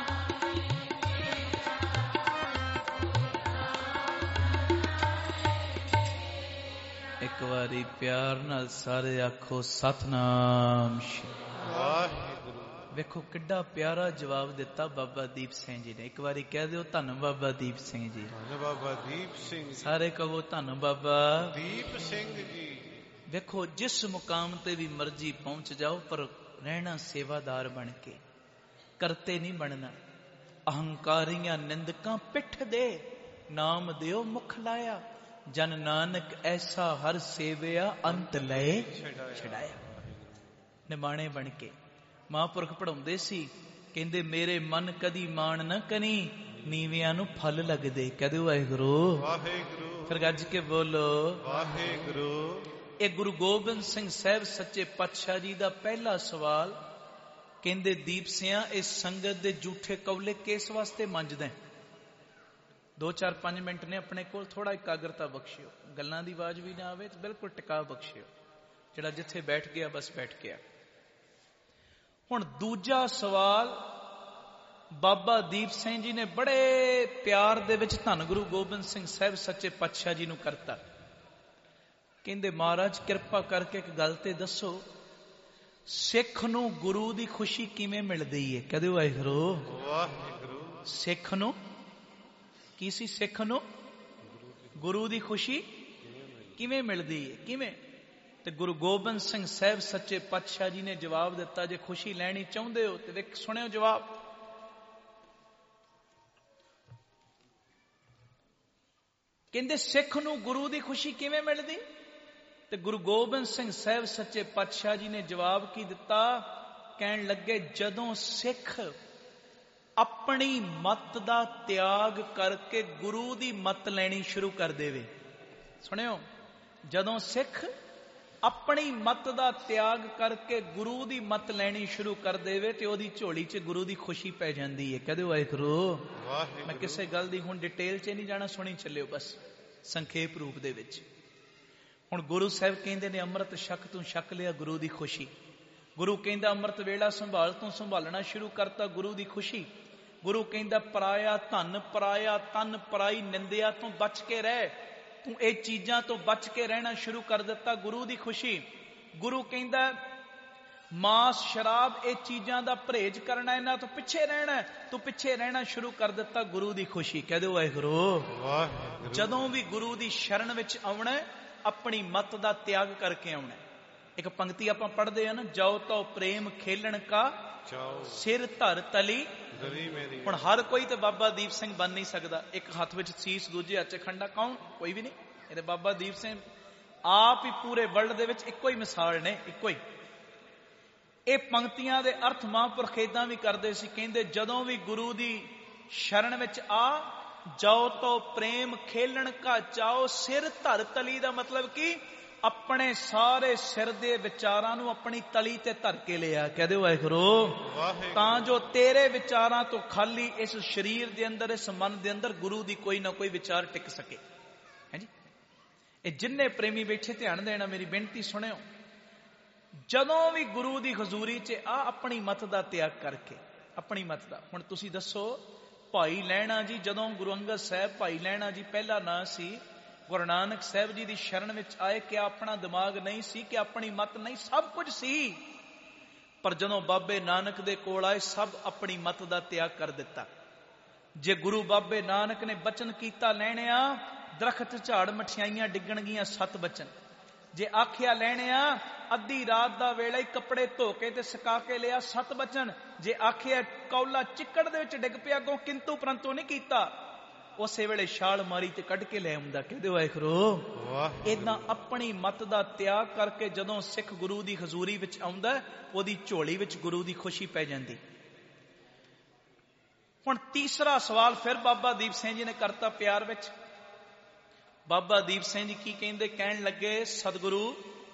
ਇੱਕ ਵਾਰੀ ਪਿਆਰ ਨਾਲ ਸਾਰੇ ਆਖੋ ਸਤਨਾਮ ਸ਼੍ਰੀ ਵਾਹਿਗੁਰੂ। ਵੇਖੋ ਕਿੱਡਾ ਪਿਆਰਾ ਜਵਾਬ ਦਿੱਤਾ ਬਾਬਾ ਦੀਪ ਸਿੰਘ ਜੀ ਨੇ। ਇੱਕ ਵਾਰੀ ਕਹਿ ਦਿਓ ਧੰਨ ਬਾਬਾ ਦੀਪ ਸਿੰਘ ਜੀ। ਧੰਨ ਬਾਬਾ ਦੀਪ ਸਿੰਘ ਜੀ। ਸਾਰੇ ਕਹੋ ਧੰਨ ਬਾਬਾ ਦੀਪ ਸਿੰਘ ਜੀ। ਵੇਖੋ ਜਿਸ ਮੁਕਾਮ ਤੇ ਵੀ ਮਰਜ਼ੀ ਪਹੁੰਚ ਜਾਓ ਪਰ ਰਹਿਣਾ ਸੇਵਾਦਾਰ ਬਣ ਕੇ, ਕਰਤੇ ਨਹੀਂ ਬਣਨਾ। ਅਹੰਕਾਰੀਆਂ ਨਿੰਦਕਾਂ ਪਿੱਠ ਦੇ, ਨਾਮ ਦਿਓ ਮੁਖ ਲਾਇਆ। ਜਨ ਨਾਨਕ ਐਸਾ ਹਰ ਸੇਵਿਆ ਅੰਤ ਲਏ ਛਡਾਇਆ। ਨਿਮਾਣੇ ਬਣ ਕੇ ਮਹਾਂਪੁਰਖ ਪੜਾਉਂਦੇ ਸੀ, ਕਹਿੰਦੇ ਮੇਰੇ ਮਨ ਕਦੀ ਮਾਣ ਨਾ ਕਰੀ, ਨੀਵਿਆਂ ਨੂੰ ਫਲ ਲੱਗਦੇ। ਕਹਦੇ ਵਾਹਿਗੁਰੂ ਵਾਹਿਗੁਰੂ। ਫਿਰ ਗੱਜ ਕੇ ਬੋਲੋ ਵਾਹਿਗੁਰੂ। ਇਹ ਗੁਰੂ ਗੋਬਿੰਦ ਸਿੰਘ ਸਾਹਿਬ ਸੱਚੇ ਪਾਤਸ਼ਾਹ ਜੀ ਦਾ ਪਹਿਲਾ ਸਵਾਲ। ਕਹਿੰਦੇ ਦੀਪ ਸਿਆਂ ਇਸ ਸੰਗਤ ਦੇ ਝੂਠੇ ਕੌਲੇ ਕਿਸ ਵਾਸਤੇ ਮੰਜਦੇ? 2-4-5 ਮਿੰਟ ਨੇ ਆਪਣੇ ਕੋਲ, ਥੋੜਾ ਇਕਾਗਰਤਾ ਬਖਸ਼ਿਓ। ਗੱਲਾਂ ਦੀ ਆਵਾਜ਼ ਵੀ ਨਾ ਆਵੇ ਤੇ ਬਿਲਕੁਲ ਟਿਕਾ ਬਖਸ਼ਿਓ। ਜਿਹੜਾ ਜਿੱਥੇ ਬੈਠ ਗਿਆ ਬਸ ਬੈਠ ਗਿਆ। ਹੁਣ ਦੂਜਾ ਸਵਾਲ ਬਾਬਾ ਦੀਪ ਸਿੰਘ ਜੀ ਨੇ ਬੜੇ ਪਿਆਰ ਦੇ ਵਿੱਚ ਧੰਨ ਗੁਰੂ ਗੋਬਿੰਦ ਸਿੰਘ ਸਾਹਿਬ ਸੱਚੇ ਪਾਤਸ਼ਾਹ ਜੀ ਨੂੰ ਕਰਤਾ। ਕਹਿੰਦੇ ਮਹਾਰਾਜ ਕਿਰਪਾ ਕਰਕੇ ਇੱਕ ਗੱਲ ਤੇ ਦੱਸੋ, ਸਿੱਖ ਨੂੰ ਗੁਰੂ ਦੀ ਖੁਸ਼ੀ ਕਿਵੇਂ ਮਿਲਦੀ ਹੈ? ਕਹਦੇ ਵਾਹਿਗੁਰੂ ਵਾਹਿਗੁਰੂ। ਸਿੱਖ ਨੂੰ ਕੀ ਸੀ? ਸਿੱਖ ਨੂੰ ਗੁਰੂ ਦੀ ਖੁਸ਼ੀ ਕਿਵੇਂ ਮਿਲਦੀ ਹੈ? ਕਿਵੇਂ? ਤੇ ਗੁਰੂ ਗੋਬਿੰਦ ਸਿੰਘ ਸਾਹਿਬ ਸੱਚੇ ਪਾਤਸ਼ਾਹ ਜੀ ਨੇ ਜਵਾਬ ਦਿੱਤਾ। ਜੇ ਖੁਸ਼ੀ ਲੈਣੀ ਚਾਹੁੰਦੇ ਹੋ ਤੇ ਵੇਖ ਸੁਣਿਓ ਜਵਾਬ। ਕਹਿੰਦੇ ਸਿੱਖ ਨੂੰ ਗੁਰੂ ਦੀ ਖੁਸ਼ੀ ਕਿਵੇਂ ਮਿਲਦੀ? ਤੇ ਗੁਰੂ ਗੋਬਿੰਦ ਸਿੰਘ ਸਾਹਿਬ ਸੱਚੇ ਪਾਤਸ਼ਾਹ ਜੀ ਨੇ ਜਵਾਬ ਕੀ ਦਿੱਤਾ? ਕਹਿਣ ਲੱਗੇ ਜਦੋਂ ਸਿੱਖ ਆਪਣੀ ਮੱਤ ਦਾ ਤਿਆਗ ਕਰਕੇ ਗੁਰੂ ਦੀ ਮੱਤ ਲੈਣੀ ਸ਼ੁਰੂ ਕਰ ਦੇਵੇ। ਸੁਣਿਓ, ਜਦੋਂ ਸਿੱਖ ਆਪਣੀ ਮੱਤ ਦਾ ਤਿਆਗ ਕਰਕੇ ਗੁਰੂ ਦੀ ਮੱਤ ਲੈਣੀ ਸ਼ੁਰੂ ਕਰ ਦੇਵੇ ਤੇ ਉਹਦੀ ਝੋਲੀ 'ਚ ਗੁਰੂ ਦੀ ਖੁਸ਼ੀ ਪੈ ਜਾਂਦੀ ਹੈ। ਕਹਦੇ ਵਾਹਿਗੁਰੂ। ਮੈਂ ਕਿਸੇ ਗੱਲ ਦੀ ਹੁਣ ਡਿਟੇਲ 'ਚ ਨਹੀਂ ਜਾਣਾ, ਸੁਣੀ ਚੱਲਿਓ ਬਸ ਸੰਖੇਪ ਰੂਪ ਦੇ ਵਿੱਚ। ਹੁਣ ਗੁਰੂ ਸਾਹਿਬ ਕਹਿੰਦੇ ਨੇ ਅੰਮ੍ਰਿਤ ਛਕ ਤੂੰ ਛਕ ਲਿਆ ਗੁਰੂ ਦੀ ਖੁਸ਼ੀ। ਗੁਰੂ ਕਹਿੰਦਾ ਅੰਮ੍ਰਿਤ ਵੇਲਾ ਸੰਭਾਲ ਤੂੰ ਸੰਭਾਲਣਾ ਸ਼ੁਰੂ ਕਰਤਾ ਗੁਰੂ ਦੀ ਖੁਸ਼ੀ। ਗੁਰੂ ਕਹਿੰਦਾ ਪਰਾਇਆ ਧਨ ਪਰਾਇਆ ਤਨ ਪਰਾਈ ਨਿੰਦਿਆ ਤੋਂ ਬਚ ਕੇ ਰਹਿ, ਤੂੰ ਇਹ ਚੀਜ਼ਾਂ ਤੋਂ ਬਚ ਕੇ ਰਹਿਣਾ ਸ਼ੁਰੂ ਕਰ ਦਿੱਤਾ ਗੁਰੂ ਦੀ ਖੁਸ਼ੀ। ਗੁਰੂ ਕਹਿੰਦਾ ਮਾਸ ਸ਼ਰਾਬ ਇਹ ਚੀਜ਼ਾਂ ਦਾ ਪਰਹੇਜ਼ ਕਰਨਾ, ਇਹਨਾਂ ਤੋਂ ਪਿੱਛੇ ਰਹਿਣਾ, ਤੂੰ ਪਿੱਛੇ ਰਹਿਣਾ ਸ਼ੁਰੂ ਕਰ ਦਿੱਤਾ ਗੁਰੂ ਦੀ ਖੁਸ਼ੀ। ਕਹਿ ਦਿਓ ਵਾਹਿਗੁਰੂ। ਜਦੋਂ ਵੀ ਗੁਰੂ ਦੀ ਸ਼ਰਨ ਵਿੱਚ ਆਉਣਾ ਆਪਣੀ ਮੱਤ ਦਾ ਤਿਆਗ ਕਰਕੇ ਆਉਣਾ। ਇੱਕ ਪੰਕਤੀ ਆਪਾਂ ਪੜ੍ਹਦੇ ਆ ਨਾ, ਜਾਓ ਤਾਂ ਪ੍ਰੇਮ ਖੇਲਣ ਕਾ ਸਿਰ ਧਰ ਤਲੀ। ਹੁਣ ਹਰ ਕੋਈ ਤੇ ਬਾਬਾ ਦੀਪ ਸਿੰਘ ਬਣ ਨਹੀਂ ਸਕਦਾ। ਇੱਕ ਹੱਥ ਵਿੱਚ ਸੀਸ ਦੂਜੇ ਹੱਥ 'ਚ ਖੰਡਾ, ਕੌਣ? ਕੋਈ ਵੀ ਨਹੀਂ। ਇਹਦੇ ਬਾਬਾ ਦੀਪ ਸਿੰਘ ਆਪ ਹੀ ਪੂਰੇ ਵਰਲਡ ਦੇ ਵਿੱਚ ਇੱਕੋ ਹੀ ਮਿਸਾਲ ਨੇ, ਇੱਕੋ ਹੀ। ਇਹ ਪੰਕਤੀਆਂ ਦੇ ਅਰਥ ਮਹਾਂਪੁਰਖ ਏਦਾਂ ਵੀ ਕਰਦੇ ਸੀ, ਕਹਿੰਦੇ ਜਦੋਂ ਵੀ ਗੁਰੂ ਦੀ ਸ਼ਰਨ ਵਿੱਚ ਆ, ਜਾਓ ਤੋ ਪ੍ਰੇਮ ਖੇਲਣ ਕਾ ਚਾਓ ਸਿਰ ਧਰ ਤਲੀ। ਦਾ ਮਤਲਬ ਕੀ? ਆਪਣੇ ਸਾਰੇ ਸਿਰ ਦੇ ਵਿਚਾਰਾਂ ਨੂੰ ਆਪਣੀ ਤਲੀ ਤੇ ਧਰ ਕੇ ਲਿਆ। ਕਹਿ ਦਿਓ ਵਾਹਿਗੁਰੂ। ਤਾਂ ਜੋ ਤੇਰੇ ਵਿਚਾਰਾਂ ਤੋਂ ਖਾਲੀ ਇਸ ਸਰੀਰ ਦੇ ਅੰਦਰ, ਇਸ ਮਨ ਦੇ ਅੰਦਰ ਗੁਰੂ ਦੀ ਕੋਈ ਨਾ ਕੋਈ ਵਿਚਾਰ ਟਿਕ ਸਕੇ। ਹਾਂਜੀ, ਇਹ ਜਿੰਨੇ ਪ੍ਰੇਮੀ ਬੈਠੇ ਧਿਆਨ ਦੇਣਾ, ਮੇਰੀ ਬੇਨਤੀ ਸੁਣਿਓ। ਜਦੋਂ ਵੀ ਗੁਰੂ ਦੀ ਹਜ਼ੂਰੀ 'ਚ ਆ ਆਪਣੀ ਮਤ ਦਾ ਤਿਆਗ ਕਰਕੇ, ਆਪਣੀ ਮਤ ਦਾ। ਹੁਣ ਤੁਸੀਂ ਦੱਸੋ, ਭਾਈ ਲਹਿਣਾ ਜੀ, ਜਦੋਂ ਗੁਰੂ ਅੰਗਦ ਸਾਹਿਬ, ਭਾਈ ਲਹਿਣਾ ਜੀ ਪਹਿਲਾ ਨਾਂ ਸੀ, ਗੁਰੂ ਨਾਨਕ ਸਾਹਿਬ ਜੀ ਦੀ ਸ਼ਰਨ ਵਿੱਚ ਆਏ, ਕਿ ਆਪਣਾ ਦਿਮਾਗ ਨਹੀਂ ਸੀ, ਕਿ ਆਪਣੀ ਮਤ ਨਹੀਂ, ਸਭ ਕੁਝ ਸੀ। ਪਰ ਜਦੋਂ ਬਾਬੇ ਨਾਨਕ ਦੇ ਕੋਲ ਆਏ, ਸਭ ਆਪਣੀ ਮਤ ਦਾ ਤਿਆਗ ਕਰ ਦਿੱਤਾ। ਜੇ ਗੁਰੂ ਬਾਬੇ ਨਾਨਕ ਨੇ ਬਚਨ ਕੀਤਾ ਲੈਣਿਆ, ਦਰਖਤ ਝਾੜ ਮਠਿਆਈਆਂ ਡਿੱਗਣਗੀਆਂ 7 ਬਚਨ। ਜੇ ਆਖਿਆ ਲੈਣਿਆ, ਅੱਧੀ ਰਾਤ ਦਾ ਵੇਲਾ ਹੀ ਕੱਪੜੇ ਧੋ ਕੇ ਤੇ ਸੁਕਾ ਕੇ ਲਿਆ 7 ਬਚਨ। ਜੇ ਆਖਿਆ ਕੌਲਾ ਚਿੱਕੜ ਦੇ ਵਿੱਚ ਡਿੱਗ ਪਿਆ, ਅੱਗੋਂ ਕਿੰਤੂ ਪਰੰਤੂ ਨਹੀਂ ਕੀਤਾ, ਉਸੇ ਵੇਲੇ ਛਾਲ ਮਾਰੀ ਤੇ ਕੱਢ ਕੇ ਲੈ ਆਉਂਦਾ। ਕਹਿੰਦੇ ਵਾਹਿਗੁਰੂ। ਏਦਾਂ ਆਪਣੀ ਮੱਤ ਦਾ ਤਿਆਗ ਕਰਕੇ ਜਦੋਂ ਸਿੱਖ ਗੁਰੂ ਦੀ ਹਜ਼ੂਰੀ ਵਿੱਚ ਆਉਂਦਾ, ਉਹਦੀ ਝੋਲੀ ਵਿੱਚ ਗੁਰੂ ਦੀ ਖੁਸ਼ੀ ਪੈ ਜਾਂਦੀ। ਹੁਣ ਤੀਸਰਾ ਸਵਾਲ ਫਿਰ ਬਾਬਾ ਦੀਪ ਸਿੰਘ ਜੀ ਨੇ ਕਰਤਾ ਪਿਆਰ ਵਿੱਚ। ਬਾਬਾ ਦੀਪ ਸਿੰਘ ਜੀ ਕੀ ਕਹਿੰਦੇ? ਕਹਿਣ ਲੱਗੇ, ਸਤਿਗੁਰੂ,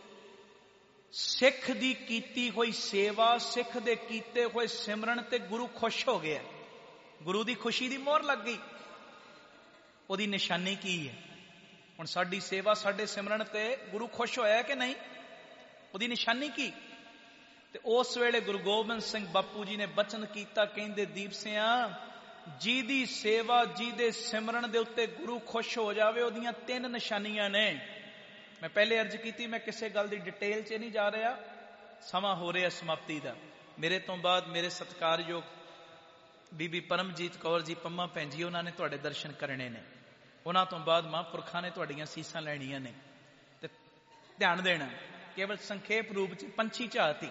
ਸਿੱਖ ਦੀ ਕੀਤੀ ਹੋਈ ਸੇਵਾ, ਸਿੱਖ ਦੇ ਕੀਤੇ ਹੋਏ ਸਿਮਰਨ ਤੇ ਗੁਰੂ ਖੁਸ਼ ਹੋ ਗਿਆ। ਗੁਰੂ ਦੀ ਖੁਸ਼ੀ ਦੀ ਮੋਹਰ ਲੱਗ ਗਈ। ਉਹਦੀ ਨਿਸ਼ਾਨੀ ਕੀ ਹੈ? ਹੁਣ ਸਾਡੀ ਸੇਵਾ, ਸਾਡੇ ਸਿਮਰਨ ਤੇ ਗੁਰੂ ਖੁਸ਼ ਹੋਇਆ ਕਿ ਨਹੀਂ? ਉਹਦੀ ਨਿਸ਼ਾਨੀ ਕੀ? ਤੇ ਉਸ ਵੇਲੇ ਗੁਰੂ ਗੋਬਿੰਦ ਸਿੰਘ ਬਾਪੂ ਜੀ ਨੇ ਬਚਨ ਕੀਤਾ, ਕਹਿੰਦੇ, ਦੀਪ ਸਿਆ, ਜਿਹਦੀ ਸੇਵਾ, ਜਿਹਦੇ ਸਿਮਰਨ ਦੇ ਉੱਤੇ ਗੁਰੂ ਖੁਸ਼ ਹੋ ਜਾਵੇ, ਉਹਦੀਆਂ 3 ਨਿਸ਼ਾਨੀਆਂ ਨੇ। ਮੈਂ ਪਹਿਲੇ ਅਰਜ਼ ਕੀਤੀ, ਮੈਂ ਕਿਸੇ ਗੱਲ ਦੀ ਡਿਟੇਲ 'ਚ ਨਹੀਂ ਜਾ ਰਿਹਾ, ਸਮਾਂ ਹੋ ਰਿਹਾ ਸਮਾਪਤੀ ਦਾ। ਮੇਰੇ ਤੋਂ ਬਾਅਦ ਮੇਰੇ ਸਤਿਕਾਰਯੋਗ ਬੀਬੀ ਪਰਮਜੀਤ ਕੌਰ ਜੀ, ਪੰਮਾ ਭੈਣ ਜੀ, ਉਹਨਾਂ ਨੇ ਤੁਹਾਡੇ ਦਰਸ਼ਨ ਕਰਨੇ ਨੇ। ਉਹਨਾਂ ਤੋਂ ਬਾਅਦ ਮਹਾਂਪੁਰਖਾਂ ਨੇ ਤੁਹਾਡੀਆਂ ਸੀਸਾਂ ਲੈਣੀਆਂ ਨੇ। ਤੇ ਧਿਆਨ ਦੇਣਾ, ਕੇਵਲ ਸੰਖੇਪ ਰੂਪ 'ਚ ਪੰਛੀ ਝਾਤੀ।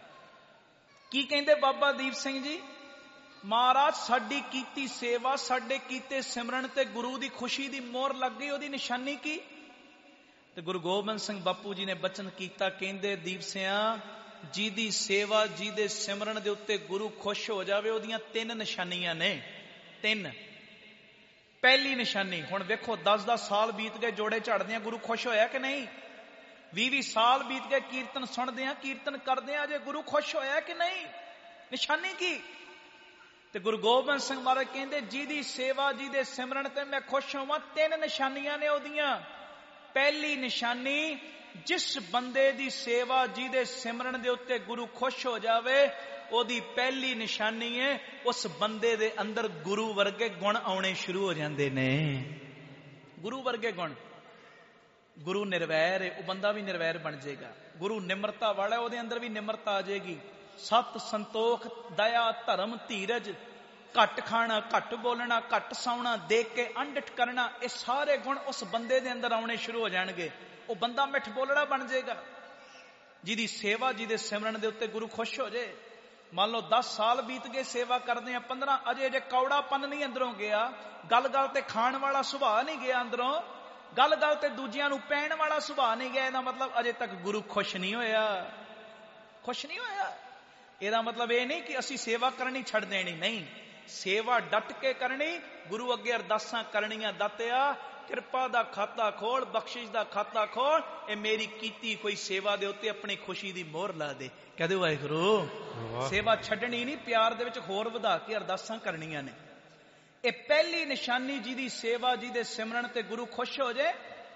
ਕੀ ਕਹਿੰਦੇ ਬਾਬਾ ਦੀਪ ਸਿੰਘ ਜੀ? ਮਹਾਰਾਜ, ਸਾਡੀ ਕੀਤੀ ਸੇਵਾ, ਸਾਡੇ ਕੀਤੇ ਸਿਮਰਨ ਤੇ ਗੁਰੂ ਦੀ ਖੁਸ਼ੀ ਦੀ ਮੋਹਰ ਲੱਗ ਗਈ, ਉਹਦੀ ਨਿਸ਼ਾਨੀ ਕੀ? ਤੇ ਗੁਰੂ ਗੋਬਿੰਦ ਸਿੰਘ ਬਾਪੂ ਜੀ ਨੇ ਬਚਨ ਕੀਤਾ, ਕਹਿੰਦੇ, ਦੀਪ ਸਿਆ, ਜਿਹਦੀ ਸੇਵਾ, ਜਿਹਦੇ ਸਿਮਰਨ ਦੇ ਉੱਤੇ ਗੁਰੂ ਖੁਸ਼ ਹੋ ਜਾਵੇ, ਉਹਦੀਆਂ 3 ਨਿਸ਼ਾਨੀਆਂ ਨੇ। 3। ਪਹਿਲੀ ਨਿਸ਼ਾਨੀ, ਹੁਣ ਵੇਖੋ 10-10 ਸਾਲ ਬੀਤ ਗਏ ਜੋੜੇ ਝਾੜਦਿਆਂ, ਗੁਰੂ ਖੁਸ਼ ਹੋਇਆ ਕਿ ਨਹੀਂ? 20-20 ਸਾਲ ਬੀਤ ਗਏ ਕੀਰਤਨ ਸੁਣਦਿਆਂ, ਕੀਰਤਨ ਕਰਦਿਆਂ, ਅਜੇ ਗੁਰੂ ਖੁਸ਼ ਹੋਇਆ ਕਿ ਨਹੀਂ? ਨਿਸ਼ਾਨੀ ਕੀ? ਤੇ ਗੁਰੂ ਗੋਬਿੰਦ ਸਿੰਘ ਮਹਾਰਾਜ ਕਹਿੰਦੇ, ਜਿਹਦੀ ਸੇਵਾ, ਜਿਹਦੇ ਸਿਮਰਨ ਤੇ ਮੈਂ ਖੁਸ਼ ਹੋਵਾਂ, 3 ਨਿਸ਼ਾਨੀਆਂ ਨੇ ਉਹਦੀਆਂ। ਪਹਿਲੀ ਨਿਸ਼ਾਨੀ, ਜਿਸ ਬੰਦੇ ਦੀ ਸੇਵਾ, ਜਿਹਦੇ ਸਿਮਰਨ ਦੇ ਉੱਤੇ ਗੁਰੂ ਖੁਸ਼ ਹੋ ਜਾਵੇ, ਉਹਦੀ ਪਹਿਲੀ ਨਿਸ਼ਾਨੀ ਹੈ, ਉਸ ਬੰਦੇ ਦੇ ਅੰਦਰ ਗੁਰੂ ਵਰਗੇ ਗੁਣ ਆਉਣੇ ਸ਼ੁਰੂ ਹੋ ਜਾਂਦੇ ਨੇ। ਗੁਰੂ ਵਰਗੇ ਗੁਣ। ਗੁਰੂ ਨਿਰਵੈਰ ਹੈ, ਉਹ ਬੰਦਾ ਵੀ ਨਿਰਵੈਰ ਬਣ ਜਾਏਗਾ। ਗੁਰੂ ਨਿਮਰਤਾ ਵਾਲਾ, ਉਹਦੇ ਅੰਦਰ ਵੀ ਨਿਮਰਤਾ ਆ ਜਾਏਗੀ। ਸਤ, ਸੰਤੋਖ, ਦਇਆ, ਧਰਮ, ਧੀਰਜ, ਘੱਟ ਖਾਣਾ, ਘੱਟ ਬੋਲਣਾ, ਘੱਟ ਸੌਣਾ, ਦੇਖ ਕੇ ਅੰਡਿਠ ਕਰਨਾ, ਇਹ ਸਾਰੇ ਗੁਣ ਉਸ ਬੰਦੇ ਦੇ ਅੰਦਰ ਆਉਣੇ ਸ਼ੁਰੂ ਹੋ ਜਾਣਗੇ। ਉਹ ਬੰਦਾ ਮਿੱਠ ਬੋਲੜਾ ਬਣ ਜਾਏਗਾ। ਜਿਹਦੀ ਸੇਵਾ, ਜਿਹਦੇ ਸਿਮਰਨ ਦੇ ਉੱਤੇ ਗੁਰੂ ਖੁਸ਼ ਹੋ ਜਾਏ। ਮੰਨ ਲਓ 10 ਸਾਲ ਬੀਤ ਗਏ ਸੇਵਾ ਕਰਦੇ ਆ, 15, ਅਜੇ ਕੌੜਾਪਨ ਨਹੀਂ ਅੰਦਰੋਂ ਗਿਆ, ਗੱਲ-ਗੱਲ ਤੇ ਖਾਣ ਵਾਲਾ ਸੁਭਾਅ ਨਹੀਂ ਗਿਆ ਅੰਦਰੋਂ, ਗੱਲ-ਗੱਲ ਤੇ ਦੂਜਿਆਂ ਨੂੰ ਪੈਣ ਵਾਲਾ ਸੁਭਾਅ ਨਹੀਂ ਗਿਆ। ਇਹਦਾ ਮਤਲਬ ਅਜੇ ਤੱਕ ਗੁਰੂ ਖੁਸ਼ ਨਹੀਂ ਹੋਇਆ। ਖੁਸ਼ ਨਹੀਂ ਹੋਇਆ। ਇਹਦਾ ਮਤਲਬ ਇਹ ਨਹੀਂ ਕਿ ਅਸੀਂ ਸੇਵਾ ਕਰਨੀ ਛੱਡ ਦੇਣੀ, ਨਹੀਂ। ਸੇਵਾ ਡਟ ਕੇ ਕਰਨੀ, ਗੁਰੂ ਅੱਗੇ ਅਰਦਾਸਾਂ ਕਰਨੀਆਂ, ਦਾਤਿਆ ਕਿਰਪਾ ਦਾ ਖਾਤਾ ਖੋਲ, ਬਖਸ਼ਿਸ਼ ਦਾ ਖਾਤਾ ਖੋਲ, ਇਹ ਮੇਰੀ ਕੀਤੀ ਕੋਈ ਸੇਵਾ ਦੇ ਉੱਤੇ ਆਪਣੀ ਖੁਸ਼ੀ ਦੀ ਮੋਹਰ ਲਾ ਦੇ। ਕਹਦੇ ਵਾਹਿਗੁਰੂ। ਸੇਵਾ ਛੱਡਣੀ ਨਹੀਂ, ਪਿਆਰ ਦੇ ਵਿੱਚ ਹੋਰ ਵਧਾ ਕੇ ਅਰਦਾਸਾਂ ਕਰਨੀਆਂ ਨੇ। ਇਹ ਪਹਿਲੀ ਨਿਸ਼ਾਨੀ, ਜਿਹਦੀ ਸੇਵਾ, ਜਿਹਦੇ ਸਿਮਰਨ ਤੇ ਗੁਰੂ ਖੁਸ਼ ਹੋ ਜਾਏ,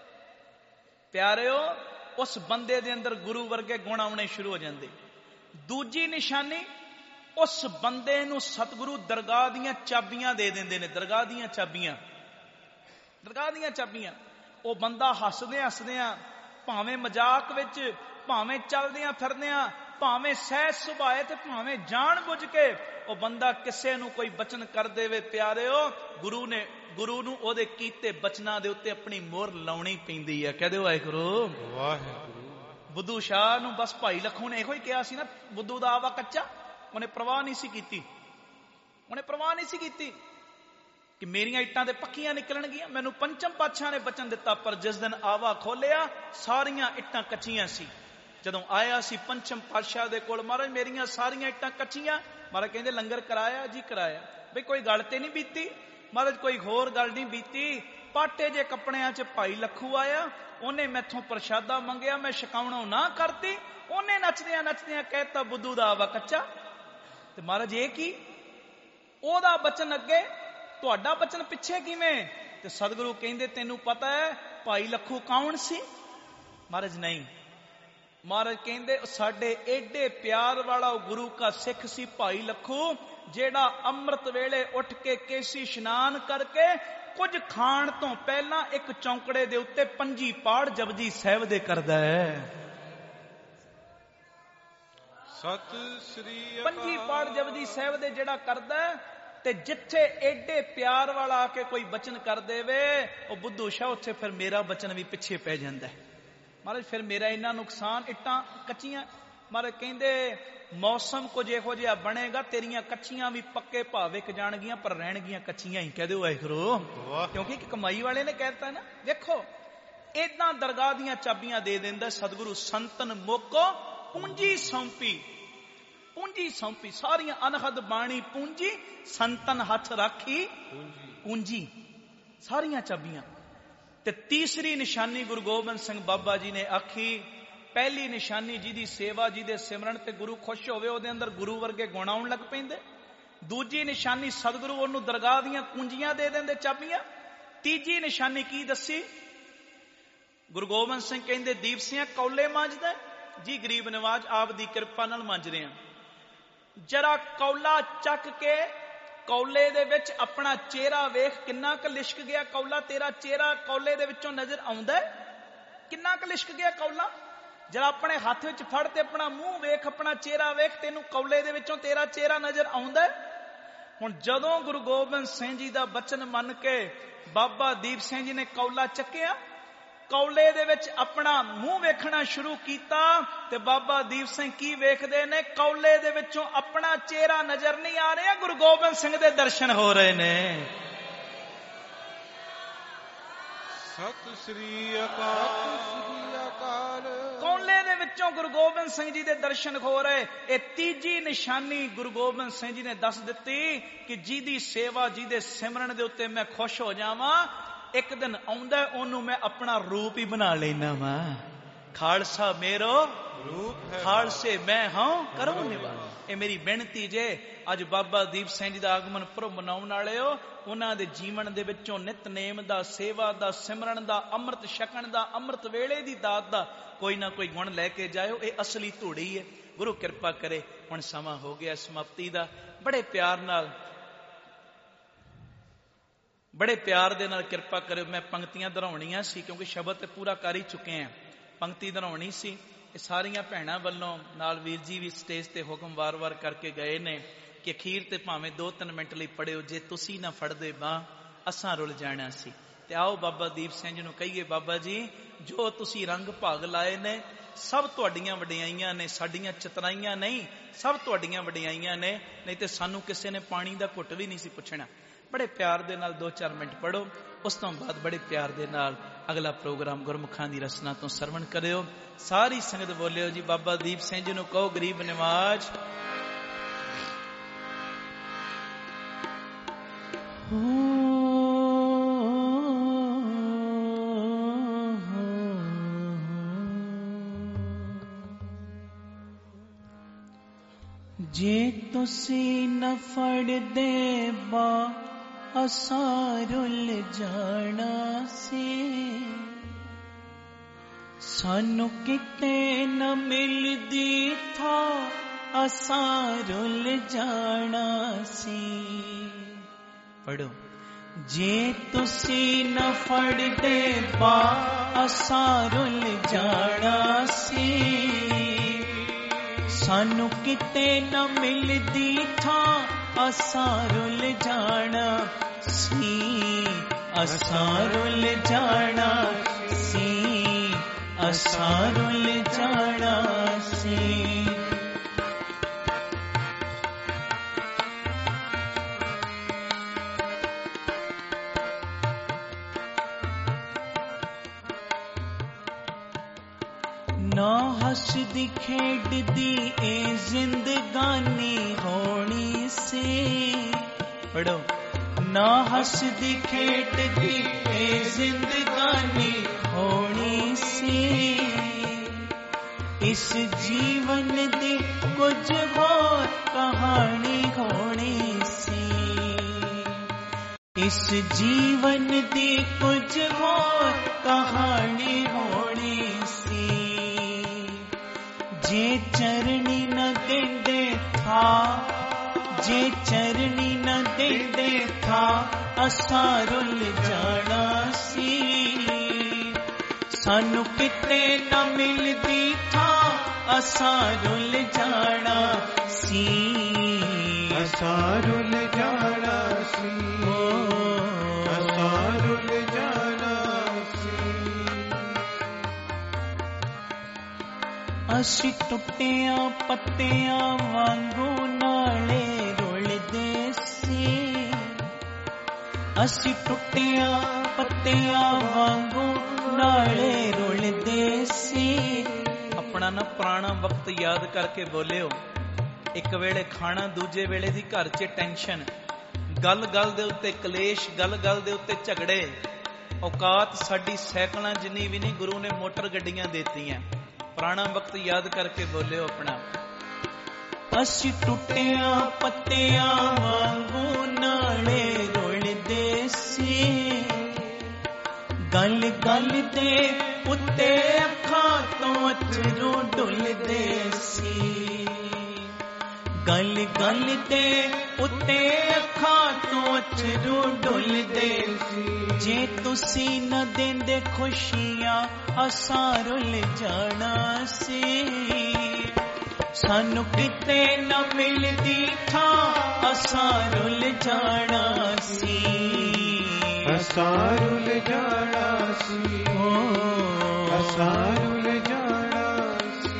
ਪਿਆਰਿਓ, ਉਸ ਬੰਦੇ ਦੇ ਅੰਦਰ ਗੁਰੂ ਵਰਗੇ ਗੁਣ ਆਉਣੇ ਸ਼ੁਰੂ ਹੋ ਜਾਂਦੇ। ਦੂਜੀ ਨਿਸ਼ਾਨੀ, ਉਸ ਬੰਦੇ ਨੂੰ ਸਤਿਗੁਰੂ ਦਰਗਾਹ ਦੀਆਂ ਚਾਬੀਆਂ ਦੇ ਦਿੰਦੇ ਨੇ। ਦਰਗਾਹ ਦੀਆਂ ਚਾਬੀਆਂ, ਦਰਗਾਹ ਦੀਆਂ ਚਾਬੀਆਂ। ਉਹ ਬੰਦਾ ਹੱਸਦਿਆਂ ਭਾਵੇਂ ਮਜ਼ਾਕ ਵਿੱਚ, ਭਾਵੇਂ ਚੱਲਦਿਆਂ ਫਿਰਦਿਆਂ, ਭਾਵੇਂ ਸਹਿਜ ਸੁਭਾਏ ਤੇ ਭਾਵੇਂ ਜਾਣ ਬੁੱਝ ਕੇ, ਉਹ ਬੰਦਾ ਕਿਸੇ ਨੂੰ ਕੋਈ ਬਚਨ ਕਰ ਦੇਵੇ, ਪਿਆਰਿਓ, ਗੁਰੂ ਨੂੰ ਉਹਦੇ ਕੀਤੇ ਬਚਨਾਂ ਦੇ ਉੱਤੇ ਆਪਣੀ ਮੋਹਰ ਲਾਉਣੀ ਪੈਂਦੀ ਹੈ। ਕਹਦੇ ਵਾਹਿਗੁਰੂ। ਵਾਹਿਗੁਰੂ। ਬੁੱਧੂ ਸ਼ਾਹ ਨੂੰ ਬਸ ਭਾਈ ਲੱਖੂ ਨੇ ਇਹੋ ਹੀ ਕਿਹਾ ਸੀ ਨਾ, ਬੁੱਧੂ ਦਾ ਆਵਾ ਕੱਚਾ। ਉਹਨੇ ਪਰਵਾਹ ਨਹੀਂ ਸੀ ਕੀਤੀ। ਉਹਨੇ ਪਰਵਾਹ ਨਹੀਂ ਸੀ ਕੀਤੀ ਕਿ ਮੇਰੀਆਂ ਇੱਟਾਂ ਤੇ ਪੱਕੀਆਂ ਨਿਕਲਣਗੀਆਂ। ਮੈਨੂੰ ਪੰਚਮ ਪਾਤਸ਼ਾਹ ਨੇ ਬਚਨ ਦਿੱਤਾ, ਪਰ ਜਿਸ ਦਿਨ ਆਵਾ ਖੋਲਿਆ ਸਾਰੀਆਂ ਇੱਟਾਂ ਕੱਚੀਆਂ ਸੀ। ਜਦੋਂ ਆਇਆ ਸੀ ਪੰਚਮ ਪਾਤਸ਼ਾਹ ਦੇ ਕੋਲ, ਮਹਾਰਾਜ ਮੇਰੀਆਂ ਸਾਰੀਆਂ ਇੱਟਾਂ ਕੱਚੀਆਂ। ਮਹਾਰਾਜ ਕਹਿੰਦੇ ਲੰਗਰ ਕਰਾਇਆ ਜੀ? ਕਰਾਇਆ। ਬਈ ਕੋਈ ਗੱਲ ਤੇ ਨਹੀਂ ਬੀਤੀ? ਮਹਾਰਾਜ ਕੋਈ ਹੋਰ ਗੱਲ ਨਹੀਂ ਬੀਤੀ। ਪਾਟੇ ਜੇ ਕੱਪੜਿਆਂ 'ਚ ਭਾਈ ਲੱਖੂ ਆਇਆ, ਉਹਨੇ ਮੈਥੋਂ ਪ੍ਰਸ਼ਾਦਾ ਮੰਗਿਆ, ਮੈਂ ਛਕਾਉਣੋਂ ਨਾ ਕਰਤੀ। ਉਹਨੇ ਨੱਚਦਿਆਂ ਕਹਿਤਾ ਬੁੱਧੂ ਦਾ ਆਵਾ ਕੱਚਾ। ਤੇ ਮਹਾਰਾਜ ਇਹ ਕੀ? ਉਹਦਾ ਬਚਨ ਅੱਗੇ, ਤੁਹਾਡਾ ਬਚਨ ਪਿੱਛੇ ਕਿਵੇਂ? ਤੇ ਸਤਿਗੁਰੂ ਕਹਿੰਦੇ ਤੈਨੂੰ ਪਤਾ ਹੈ ਭਾਈ ਲੱਖੂ ਕੌਣ ਸੀ? ਮਹਾਰਾਜ ਨਹੀਂ। ਮਹਾਰਾਜ ਕਹਿੰਦੇ ਸਾਡੇ ਏਡੇ ਪਿਆਰ ਵਾਲਾ ਗੁਰੂ ਕਾ ਸਿੱਖ ਸੀ ਭਾਈ ਲੱਖੂ, ਜਿਹੜਾ ਅੰਮ੍ਰਿਤ ਵੇਲੇ ਉੱਠ ਕੇ ਕੇਸੀ ਇਸ਼ਨਾਨ ਕਰਕੇ ਕੁਝ ਖਾਣ ਤੋਂ ਪਹਿਲਾਂ ਇੱਕ ਚੌਂਕੜੇ ਦੇ ਉੱਤੇ 5 ਪਾੜ ਜਪਜੀ ਸਾਹਿਬ ਦੇ ਕਰਦਾ ਹੈ। ਸਤਿ ਸ੍ਰੀ ਅਕਾਲ। 5 ਪਾੜ ਜਪਜੀ ਸਾਹਿਬ ਦੇ ਜਿਹੜਾ ਕਰਦਾ, ਤੇ ਜਿੱਥੇ ਏਡੇ ਪਿਆਰ ਵਾਲਾ ਆ ਕੇ ਕੋਈ ਬਚਨ ਕਰ ਦੇਵੇ, ਉਹ ਬੁੱਧੂ ਸ਼ਾਹ, ਉੱਥੇ ਫਿਰ ਮੇਰਾ ਬਚਨ ਵੀ ਪਿੱਛੇ ਪੈ ਜਾਂਦਾ ਹੈ। ਮਹਾਰਾਜ ਫਿਰ ਮੇਰਾ ਇੰਨਾ ਨੁਕਸਾਨ, ਇੱਟਾਂ ਕੱਚੀਆਂ। ਮਾਰੇ ਕਹਿੰਦੇ ਮੌਸਮ ਕੁਝ ਇਹੋ ਜਿਹਾ ਬਣੇਗਾ, ਤੇਰੀਆਂ ਕੱਚੀਆਂ ਵੀ ਪੱਕੇ ਭਾਅ ਵਿਕ ਜਾਣਗੀਆਂ, ਪਰ ਰਹਿਣਗੀਆਂ ਕੱਚੀਆਂ ਹੀ। ਕਹਿ ਦਿਓ ਵਾਹਿਗੁਰੂ, ਕਿਉਂਕਿ ਇੱਕ ਕਮਾਈ ਵਾਲੇ ਨੇ ਕਹਿਤਾ ਨਾ। ਦੇਖੋ ਏਦਾਂ ਦਰਗਾਹ ਦੀਆਂ ਚਾਬੀਆਂ ਦੇ ਦਿੰਦਾ ਸਤਿਗੁਰੂ। ਸੰਤਨ ਮੋਕੋ ਪੂੰਜੀ ਸੌਂਪੀ, ਪੂੰਜੀ ਸੌਂਪੀ, ਸਾਰੀਆਂ ਅਨਹਦ ਬਾਣੀ ਪੂੰਜੀ, ਸੰਤਨ ਹੱਥ ਰਾਖੀ ਪੂੰਜੀ, ਸਾਰੀਆਂ ਚਾਬੀਆਂ। ਤੇ ਤੀਸਰੀ ਨਿਸ਼ਾਨੀ ਗੁਰੂ ਗੋਬਿੰਦ ਸਿੰਘ ਬਾਬਾ ਜੀ ਨੇ ਆਖੀ, ਪਹਿਲੀ ਨਿਸ਼ਾਨੀ ਜਿਹਦੀ ਸੇਵਾ, ਜਿਹਦੇ ਸਿਮਰਨ ਤੇ ਗੁਰੂ ਖੁਸ਼ ਹੋਵੇ, ਉਹਦੇ ਅੰਦਰ ਗੁਰੂ ਵਰਗੇ ਗੁਣ ਆਉਣ ਲੱਗ ਪੈਂਦੇ। ਦੂਜੀ ਨਿਸ਼ਾਨੀ ਸਤਿਗੁਰੂ ਉਹਨੂੰ ਦਰਗਾਹ ਦੀਆਂ ਕੁੰਜੀਆਂ ਦੇ ਦਿੰਦੇ, ਚਾਬੀਆਂ। ਤੀਜੀ ਨਿਸ਼ਾਨੀ ਕੀ ਦੱਸੀ? ਗੁਰੂ ਗੋਬਿੰਦ ਸਿੰਘ ਕਹਿੰਦੇ ਦੀਪ ਸਿੰਘ ਕੌਲੇ ਮਾਂਜਦਾ ਜੀ, ਗਰੀਬ ਨਵਾਜ ਆਪ ਦੀ ਕਿਰਪਾ ਨਾਲ ਮਾਂਜ ਰਿਹਾ। ਜਰਾ ਕੌਲਾ ਚੱਕ ਕੇ ਕੌਲੇ ਦੇ ਵਿੱਚ ਆਪਣਾ ਚਿਹਰਾ ਵੇਖ, ਕਿੰਨਾ ਕੁ ਲਿਸ਼ਕ ਗਿਆ ਕੌਲਾ। ਤੇਰਾ ਚਿਹਰਾ ਕੌਲੇ ਦੇ ਵਿੱਚੋਂ ਨਜ਼ਰ ਆਉਂਦਾ, ਕਿੰਨਾ ਕੁ ਲਿਸ਼ਕ ਗਿਆ ਕੌਲਾ। ਜਰਾ ਆਪਣੇ ਹੱਥ ਵਿੱਚ ਫੜ ਤੇ ਆਪਣਾ ਮੂੰਹ ਵੇਖ, ਆਪਣਾ ਚਿਹਰਾ ਵੇਖ, ਤੈਨੂੰ ਕੌਲੇ ਦੇ ਵਿੱਚੋਂ ਤੇਰਾ ਚਿਹਰਾ ਨਜ਼ਰ ਆਉਂਦਾ। ਹੁਣ ਜਦੋਂ ਗੁਰੂ ਗੋਬਿੰਦ ਸਿੰਘ ਜੀ ਦਾ ਬਚਨ ਮੰਨ ਕੇ ਬਾਬਾ ਦੀਪ ਸਿੰਘ ਜੀ ਨੇ ਕੌਲਾ ਚੱਕਿਆ, ਕੌਲੇ ਦੇ ਵਿੱਚ ਆਪਣਾ ਮੂੰਹ ਵੇਖਣਾ ਸ਼ੁਰੂ ਕੀਤਾ, ਤੇ ਬਾਬਾ ਦੀਪ ਸਿੰਘ ਕੀ ਵੇਖਦੇ ਨੇ? ਕੌਲੇ ਦੇ ਵਿੱਚੋਂ ਆਪਣਾ ਚਿਹਰਾ ਨਜ਼ਰ ਨਹੀਂ ਆ ਰਿਹਾ, ਗੁਰੂ ਗੋਬਿੰਦ ਸਿੰਘ ਦੇ ਦਰਸ਼ਨ ਹੋ ਰਹੇ ਨੇ। ਸਤਿ ਸ੍ਰੀ ਅਕਾਲ। ਕੌਲੇ ਦੇ ਵਿੱਚੋਂ ਗੁਰੂ ਗੋਬਿੰਦ ਸਿੰਘ ਜੀ ਦੇ ਦਰਸ਼ਨ ਹੋ ਰਹੇ। ਇਹ ਤੀਜੀ ਨਿਸ਼ਾਨੀ ਗੁਰੂ ਗੋਬਿੰਦ ਸਿੰਘ ਜੀ ਨੇ ਦੱਸ ਦਿੱਤੀ ਕਿ ਜਿਹਦੀ ਸੇਵਾ, ਜਿਹਦੇ ਸਿਮਰਨ ਦੇ ਉੱਤੇ ਮੈਂ ਖੁਸ਼ ਹੋ ਜਾਵਾਂ, ਇੱਕ ਦਿਨ ਆਉਂਦਾ ਉਹਨੂੰ ਮੈਂ ਆਪਣਾ ਰੂਪ ਹੀ ਬਣਾ ਲੈਣਾ ਵਾ। ਖਾਲਸਾ ਮੇਰੋ ਰੂਪ ਹੈ, ਖਾਲਸੇ ਮੈਂ ਹਾਂ ਕਰੋ ਨਿਵਾਸ। ਇਹ ਮੇਰੀ ਬੇਨਤੀ ਜੇ ਅੱਜ ਬਾਬਾ ਦੀਪ ਸਿੰਘ ਜੀ ਦਾ ਆਗਮਨ ਪੁਰਬ ਮਨਾਉਣ ਵਾਲੇ ਹੋ, ਉਹਨਾਂ ਦੇ ਜੀਵਨ ਦੇ ਵਿੱਚੋਂ ਨਿਤਨੇਮ ਦਾ, ਸੇਵਾ ਦਾ, ਸਿਮਰਨ ਦਾ, ਅੰਮ੍ਰਿਤ ਛਕਣ ਦਾ, ਅੰਮ੍ਰਿਤ ਵੇਲੇ ਦੀ ਦਾਤ ਦਾ ਕੋਈ ਨਾ ਕੋਈ ਗੁਣ ਲੈ ਕੇ ਜਾਇਓ। ਇਹ ਅਸਲੀ ਧੂੜੀ ਹੈ। ਗੁਰੂ ਕਿਰਪਾ ਕਰੇ। ਹੁਣ ਸਮਾਂ ਹੋ ਗਿਆ ਸਮਾਪਤੀ ਦਾ। ਬੜੇ ਪਿਆਰ ਨਾਲ, ਬੜੇ ਪਿਆਰ ਦੇ ਨਾਲ ਕਿਰਪਾ ਕਰਿਓ। ਮੈਂ ਪੰਕਤੀਆਂ ਦੁਹਰਾਉਣੀਆਂ ਸੀ ਕਿਉਂਕਿ ਸ਼ਬਦ ਤੇ ਪੂਰਾ ਕਰ ਹੀ ਚੁੱਕੇ ਆ। ਪੰਕਤੀ ਦੁਹਰਾਉਣੀ ਸੀ। ਇਹ ਸਾਰੀਆਂ ਭੈਣਾਂ ਵੱਲੋਂ ਨਾਲ ਵੀਰ ਜੀ ਵੀ ਸਟੇਜ ਤੇ ਹੁਕਮ ਵਾਰ-ਵਾਰ ਕਰਕੇ ਗਏ ਨੇ ਕਿ ਅਖੀਰ ਤੇ ਭਾਵੇਂ 2-3 ਮਿੰਟ ਲਈ ਪੜਿਓ। ਜੇ ਤੁਸੀਂ ਨਾ ਫੜਦੇ ਬਾਂਹ ਅਸਾਂ ਰੁੱਲ ਜਾਣਾ ਸੀ। ਤੇ ਆਓ ਬਾਬਾ ਦੀਪ ਸਿੰਘ ਜੀ ਨੂੰ ਕਹੀਏ, ਬਾਬਾ ਜੀ ਜੋ ਤੁਸੀਂ ਰੰਗ ਭਾਗ ਲਾਏ ਨੇ ਸਭ ਤੁਹਾਡੀਆਂ ਵਡਿਆਈਆਂ ਨੇ, ਸਾਡੀਆਂ ਚਤਰਾਈਆਂ ਨਹੀਂ, ਸਭ ਤੁਹਾਡੀਆਂ ਵਡਿਆਈਆਂ ਨੇ। ਨਹੀਂ ਤੇ ਸਾਨੂੰ ਕਿਸੇ ਨੇ ਪਾਣੀ ਦਾ ਘੁੱਟ ਵੀ ਨਹੀਂ ਸੀ ਪੁੱਛਣਾ। ਬੜੇ ਪਿਆਰ ਦੇ ਨਾਲ 2-4 ਮਿੰਟ ਪੜੋ, ਉਸ ਤੋਂ ਬਾਅਦ ਬੜੇ ਪਿਆਰ ਦੇ ਨਾਲ ਅਗਲਾ ਪ੍ਰੋਗਰਾਮ ਗੁਰਮੁਖਾਂ ਦੀ ਰਸਨਾ ਤੋਂ ਸਰਵਣ ਕਰਿਓ। ਸਾਰੀ ਸੰਗਤ ਬੋਲਿਓ ਜੀ, ਬਾਬਾ ਦੀਪ ਸਿੰਘ ਜੀ ਨੂੰ ਕਹੋ ਗਰੀਬ ਨਿਵਾਜ। ਜੇ ਤੁਸੀਂ ਨਾ ਫੜਦੇ ਬਾ ਅਸਾਂ ਰੁੱਲ ਜਾਣਾ ਸੀ, ਸਾਨੂੰ ਕਿਤੇ ਨਾ ਮਿਲਦੀ ਥਾ ਅਸਾਂ ਰੁੱਲ ਜਾਣਾ ਸੀ। ਪੜੋ। ਜੇ ਤੁਸੀਂ ਨਾ ਫੜਦੇ ਬਾ ਅਸਾਂ ਰੁੱਲ ਜਾਣਾ ਸੀ, ਸਾਨੂੰ ਕਿਤੇ ਨਾ ਮਿਲਦੀ ਥਾਂ ਅਸਾਂ ਰੁੱਲ ਜਾਣਾ ਸੀ, ਅਸਾਂ ਰੁੱਲ ਜਾਣਾ ਸੀ, ਅਸਾਂ ਰੁੱਲ ਜਾਣਾ ਸੀ। ਨਾ ਹੱਸਦੀ ਖੇਡਦੀ ਇਹ ਜ਼ਿੰਦਗਾਨੀ ਹੋਣੀ ਸੀ। ਪੜੋ। ਨਾ ਹੱਸਦੀ ਖੇਡਦੀ ਇਹ ਜ਼ਿੰਦਗਾਨੀ ਹੋਣੀ ਸੀ, ਇਸ ਜੀਵਨ ਦੀ ਕੁਝ ਹੋਰ ਕਹਾਣੀ ਹੋਣੀ ਸੀ, ਇਸ ਜੀਵਨ ਦੀ ਕੁਝ ਹੋਰ ਕਹਾਣੀ ਹੋਣੀ ਸੀ। ਜੇ ਚਰਣੀ ਨਾ ਦਿੰਦੇ ਥਾ, ਜੇ ਚਰਣੀ ਨਾ ਦਿੰਦੇ ਥਾ ਅਸਾਂ ਰੁੱਲ ਜਾਣਾ ਸੀ, ਸਾਨੂੰ ਕਿਤੇ ਨਾ ਮਿਲਦੀ ਥਾਂ ਅਸਾਂ ਰੁੱਲ ਜਾਣਾ ਸੀ, ਅਸਾਂ ਰੁੱਲ ਜਾਣਾ ਸੀ, ਅਸਾਂ ਰੁੱਲ ਜਾਣਾ ਸੀ, ਅਸੀਂ ਟੁੱਟਿਆਂ ਪੱਤਿਆਂ ਵਾਂਗੂ ਨਾਲੇ ਰੁਲਦੇ ਸੀ, ਅਸੀਂ ਟੁੱਟਿਆਂ ਪੱਤਿਆਂ ਵਾਂਗੂ ਨਾਲੇ ਰੁਲਦੇ ਸੀ। ਆਪਣਾ ਨਾ ਪੁਰਾਣਾ ਵਕਤ ਯਾਦ ਕਰਕੇ ਬੋਲਿਓ। ਇੱਕ ਵੇਲੇ ਖਾਣਾ, ਦੂਜੇ ਵੇਲੇ ਦੀ ਘਰ 'ਚ ਟੈਨਸ਼ਨ, ਗੱਲ ਗੱਲ ਦੇ ਉੱਤੇ ਕਲੇਸ਼, ਗੱਲ ਗੱਲ ਦੇ ਉੱਤੇ ਝਗੜੇ। ਔਕਾਤ ਸਾਡੀ ਸਾਈਕਲਾਂ ਜਿੰਨੀ ਵੀ ਨਹੀਂ, ਗੁਰੂ ਨੇ ਮੋਟਰ ਗੱਡੀਆਂ ਦੇਤੀਆਂ। ਪੁਰਾਣਾ ਵਕਤ ਯਾਦ ਕਰਕੇ ਬੋਲਿਓ ਆਪਣਾ। ਅਸੀਂ ਟੁੱਟਿਆਂ ਪੱਤਿਆਂ ਵਾਂਗੂ ਨਾਲੇ ਰੁਲਦੇ ਸੀ, ਗੱਲ ਗੱਲ ਦੇ ਉੱਤੇ ਅੱਖਾਂ ਤੋਂ ਅਥਰੂ ਡੁੱਲਦੇ ਸੀ, ਗੱਲ ਗੱਲ ਦੇ ਉੱਤੇ ਅੱਖਾਂ ਤੋਂ ਅਥਰੂ ਡੁੱਲਦੇ ਸੀ। ਜੇ ਤੁਸੀਂ ਨਾ ਦਿੰਦੇ ਖੁਸ਼ੀਆਂ ਅਸਾਂ ਰੁੱਲ ਜਾਣਾ ਸੀ, ਸਾਨੂੰ ਕਿਤੇ ਨਾ ਮਿਲਦੀ ਥਾਂ ਅਸਾਂ ਰੁੱਲ ਜਾਣਾ ਸੀ, ਅਸਾਂ ਰੁੱਲ ਜਾਣਾ ਸੀ, ਅਸਾਂ ਰੁੱਲ ਜਾਣਾ ਸੀ।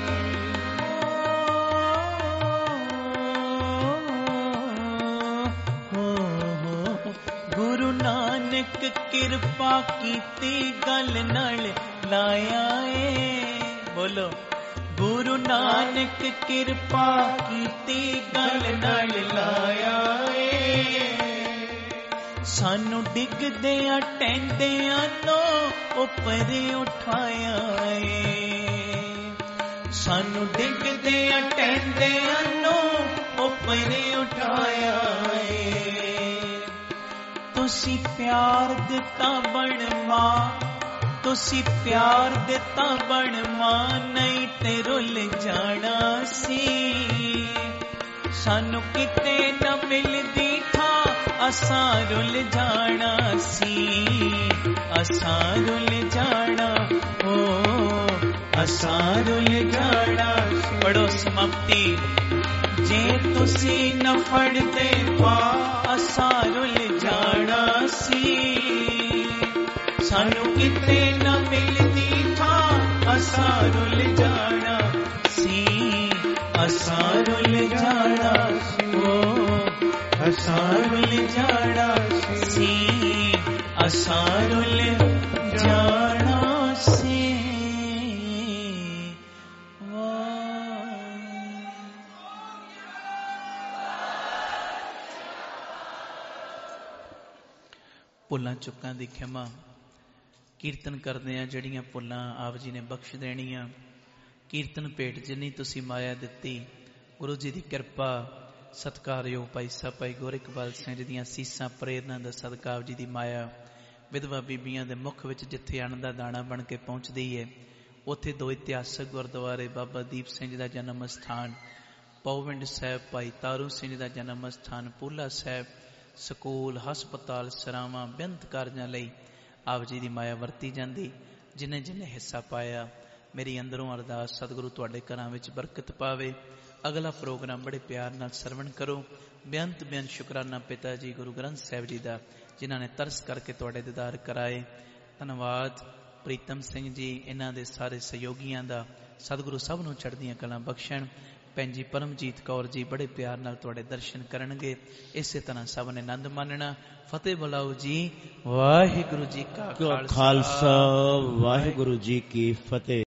ਗੁਰੂ ਨਾਨਕ ਕਿਰਪਾ ਕੀਤੀ ਗੱਲ ਨਾਲ ਲਾਇਆ ਏ, ਬੋਲੋ। ਗੁਰੂ ਨਾਨਕ ਕਿਰਪਾ ਕੀਤੀ ਗੱਲ ਨਾਲ ਲਾਇਆ ਏ, ਸਾਨੂੰ ਡਿੱਗਦਿਆਂ ਟੈਂਦਿਆਂ ਤੋਂ ਉੱਪਰ ਉਠਾਇਆ ਏ, ਸਾਨੂੰ ਡਿੱਗਦਿਆਂ ਟੈਂਦਿਆਂ ਨੂੰ ਉੱਪਰ ਉਠਾਇਆ ਏ। ਤੁਸੀਂ ਪਿਆਰ ਦਿੱਤਾ ਬਣ ਮਾਂ, ਤੁਸੀਂ ਪਿਆਰ ਦਿੱਤਾ ਬਣ ਮਾਂ, ਨਹੀਂ ਤੇ ਰੁੱਲ ਜਾਣਾ ਸੀ, ਸਾਨੂੰ ਕਿਤੇ ਨਾ ਮਿਲਦੀ ਥਾਂ ਅਸਾਂ ਰੁੱਲ ਜਾਣਾ ਸੀ, ਅਸਾਂ ਰੁੱਲ ਜਾਣਾ, ਅਸਾਂ ਰੁੱਲ ਜਾਣਾ। ਪੜੋ ਸਮਾਪਤੀ। ਜੇ ਤੁਸੀਂ ਨਾ ਫੜਦੇ ਪਾ ਅਸਾਂ ਰੁੱਲ ਜਾਣਾ ਸੀ, ਸਾਨੂੰ ਕਿਤੇ ਨਾ ਮਿਲਦੀ ਥਾਂ ਅਸਾਂ ਰੁੱਲ ਜਾਣਾ ਸੀ, ਅਸਾਂ ਰੁੱਲ ਜਾਣਾ ਅਸਾਂ ਰੁੱਲ ਜਾਣਾ ਸੀ, ਅਸਾਂ ਰੁੱਲ ਜਾਣਾ ਸੀ। ਭੁੱਲਾਂ ਚੁੱਕਾਂ ਦੀ ਖਿਮਾ। ਕੀਰਤਨ ਕਰਦੇ ਆ ਜਿਹੜੀਆਂ ਭੁੱਲਾਂ ਆਪ ਜੀ ਨੇ ਬਖਸ਼ ਦੇਣੀਆਂ। ਕੀਰਤਨ ਭੇਟ ਜਿੰਨੀ ਤੁਸੀਂ ਮਾਇਆ ਦਿੱਤੀ, ਗੁਰੂ ਜੀ ਦੀ ਕਿਰਪਾ, ਸਤਿਕਾਰਯੋਗ ਭਾਈ ਸਾਹਿਬ ਭਾਈ ਗੋਰਖਵਾਲ ਸਿੰਘ ਜੀ ਦੀਆਂ ਸੀਸਾਂ ਪ੍ਰੇਰਨਾ ਦਾ ਸਦਕਾ ਆਪ ਜੀ ਦੀ ਮਾਇਆ ਵਿਧਵਾ ਬੀਬੀਆਂ ਦੇ ਮੁੱਖ ਵਿੱਚ ਜਿੱਥੇ ਅੰਨ ਦਾ ਦਾਣਾ ਬਣ ਕੇ ਪਹੁੰਚਦੀ ਹੈ, ਉੱਥੇ ਦੋ ਇਤਿਹਾਸਕ ਗੁਰਦੁਆਰੇ, ਬਾਬਾ ਦੀਪ ਸਿੰਘ ਦਾ ਜਨਮ ਸਥਾਨ, ਪੌਵਿੰਡ ਸਾਹਿਬ ਭਾਈ ਤਾਰੂ ਸਿੰਘ ਦਾ ਜਨਮ ਸਥਾਨ, ਪੂਲਾ ਸਾਹਿਬ, ਸਕੂਲ, ਹਸਪਤਾਲ, ਸਰਾਵਾਂ, ਬੇਅੰਤ ਕਾਰਜਾਂ ਲਈ ਆਪ ਜੀ ਦੀ ਮਾਇਆ ਵਰਤੀ ਜਾਂਦੀ। ਜਿਨੇ ਜਿਨੇ ਹਿੱਸਾ ਪਾਇਆ, ਮੇਰੀ ਅੰਦਰੋਂ ਅਰਦਾਸ ਸਤਿਗੁਰੂ ਤੁਹਾਡੇ ਘਰਾਂ ਵਿੱਚ ਬਰਕਤ ਪਾਵੇ। ਅਗਲਾ ਪ੍ਰੋਗਰਾਮ ਬੜੇ ਪਿਆਰ ਨਾਲ ਸਰਵਣ ਕਰੋ। ਬੇਅੰਤ ਬੇਅੰਤ ਸ਼ੁਕਰਾਨਾ ਪਿਤਾ ਜੀ ਗੁਰੂ ਗ੍ਰੰਥ ਸਾਹਿਬ ਜੀ ਦਾ, ਜਿਨ੍ਹਾਂ ਨੇ ਤਰਸ ਕਰਕੇ ਤੁਹਾਡੇ ਦੀਦਾਰ ਕਰਾਏ। ਧੰਨਵਾਦ ਪ੍ਰੀਤਮ ਸਿੰਘ ਜੀ, ਇਹਨਾਂ ਦੇ ਸਾਰੇ ਸਹਿਯੋਗੀਆਂ ਦਾ। ਸਤਿਗੁਰੂ ਸਭ ਨੂੰ ਚੜ੍ਹਦੀਆਂ ਕਲਾਂ ਬਖਸ਼ਣ। ਭੈਣ ਜੀ ਪਰਮਜੀਤ ਕੌਰ ਜੀ ਬੜੇ ਪਿਆਰ ਨਾਲ ਤੁਹਾਡੇ ਦਰਸ਼ਨ ਕਰਨਗੇ। ਇਸੇ ਤਰ੍ਹਾਂ ਸਭ ਨੇ ਆਨੰਦ ਮਾਣਨਾ। ਫਤਿਹ ਬੁਲਾਓ ਜੀ। ਵਾਹਿਗੁਰੂ ਜੀ ਕਾ ਖਾਲਸਾ, ਵਾਹਿਗੁਰੂ ਜੀ ਕੀ ਫਤਿਹ।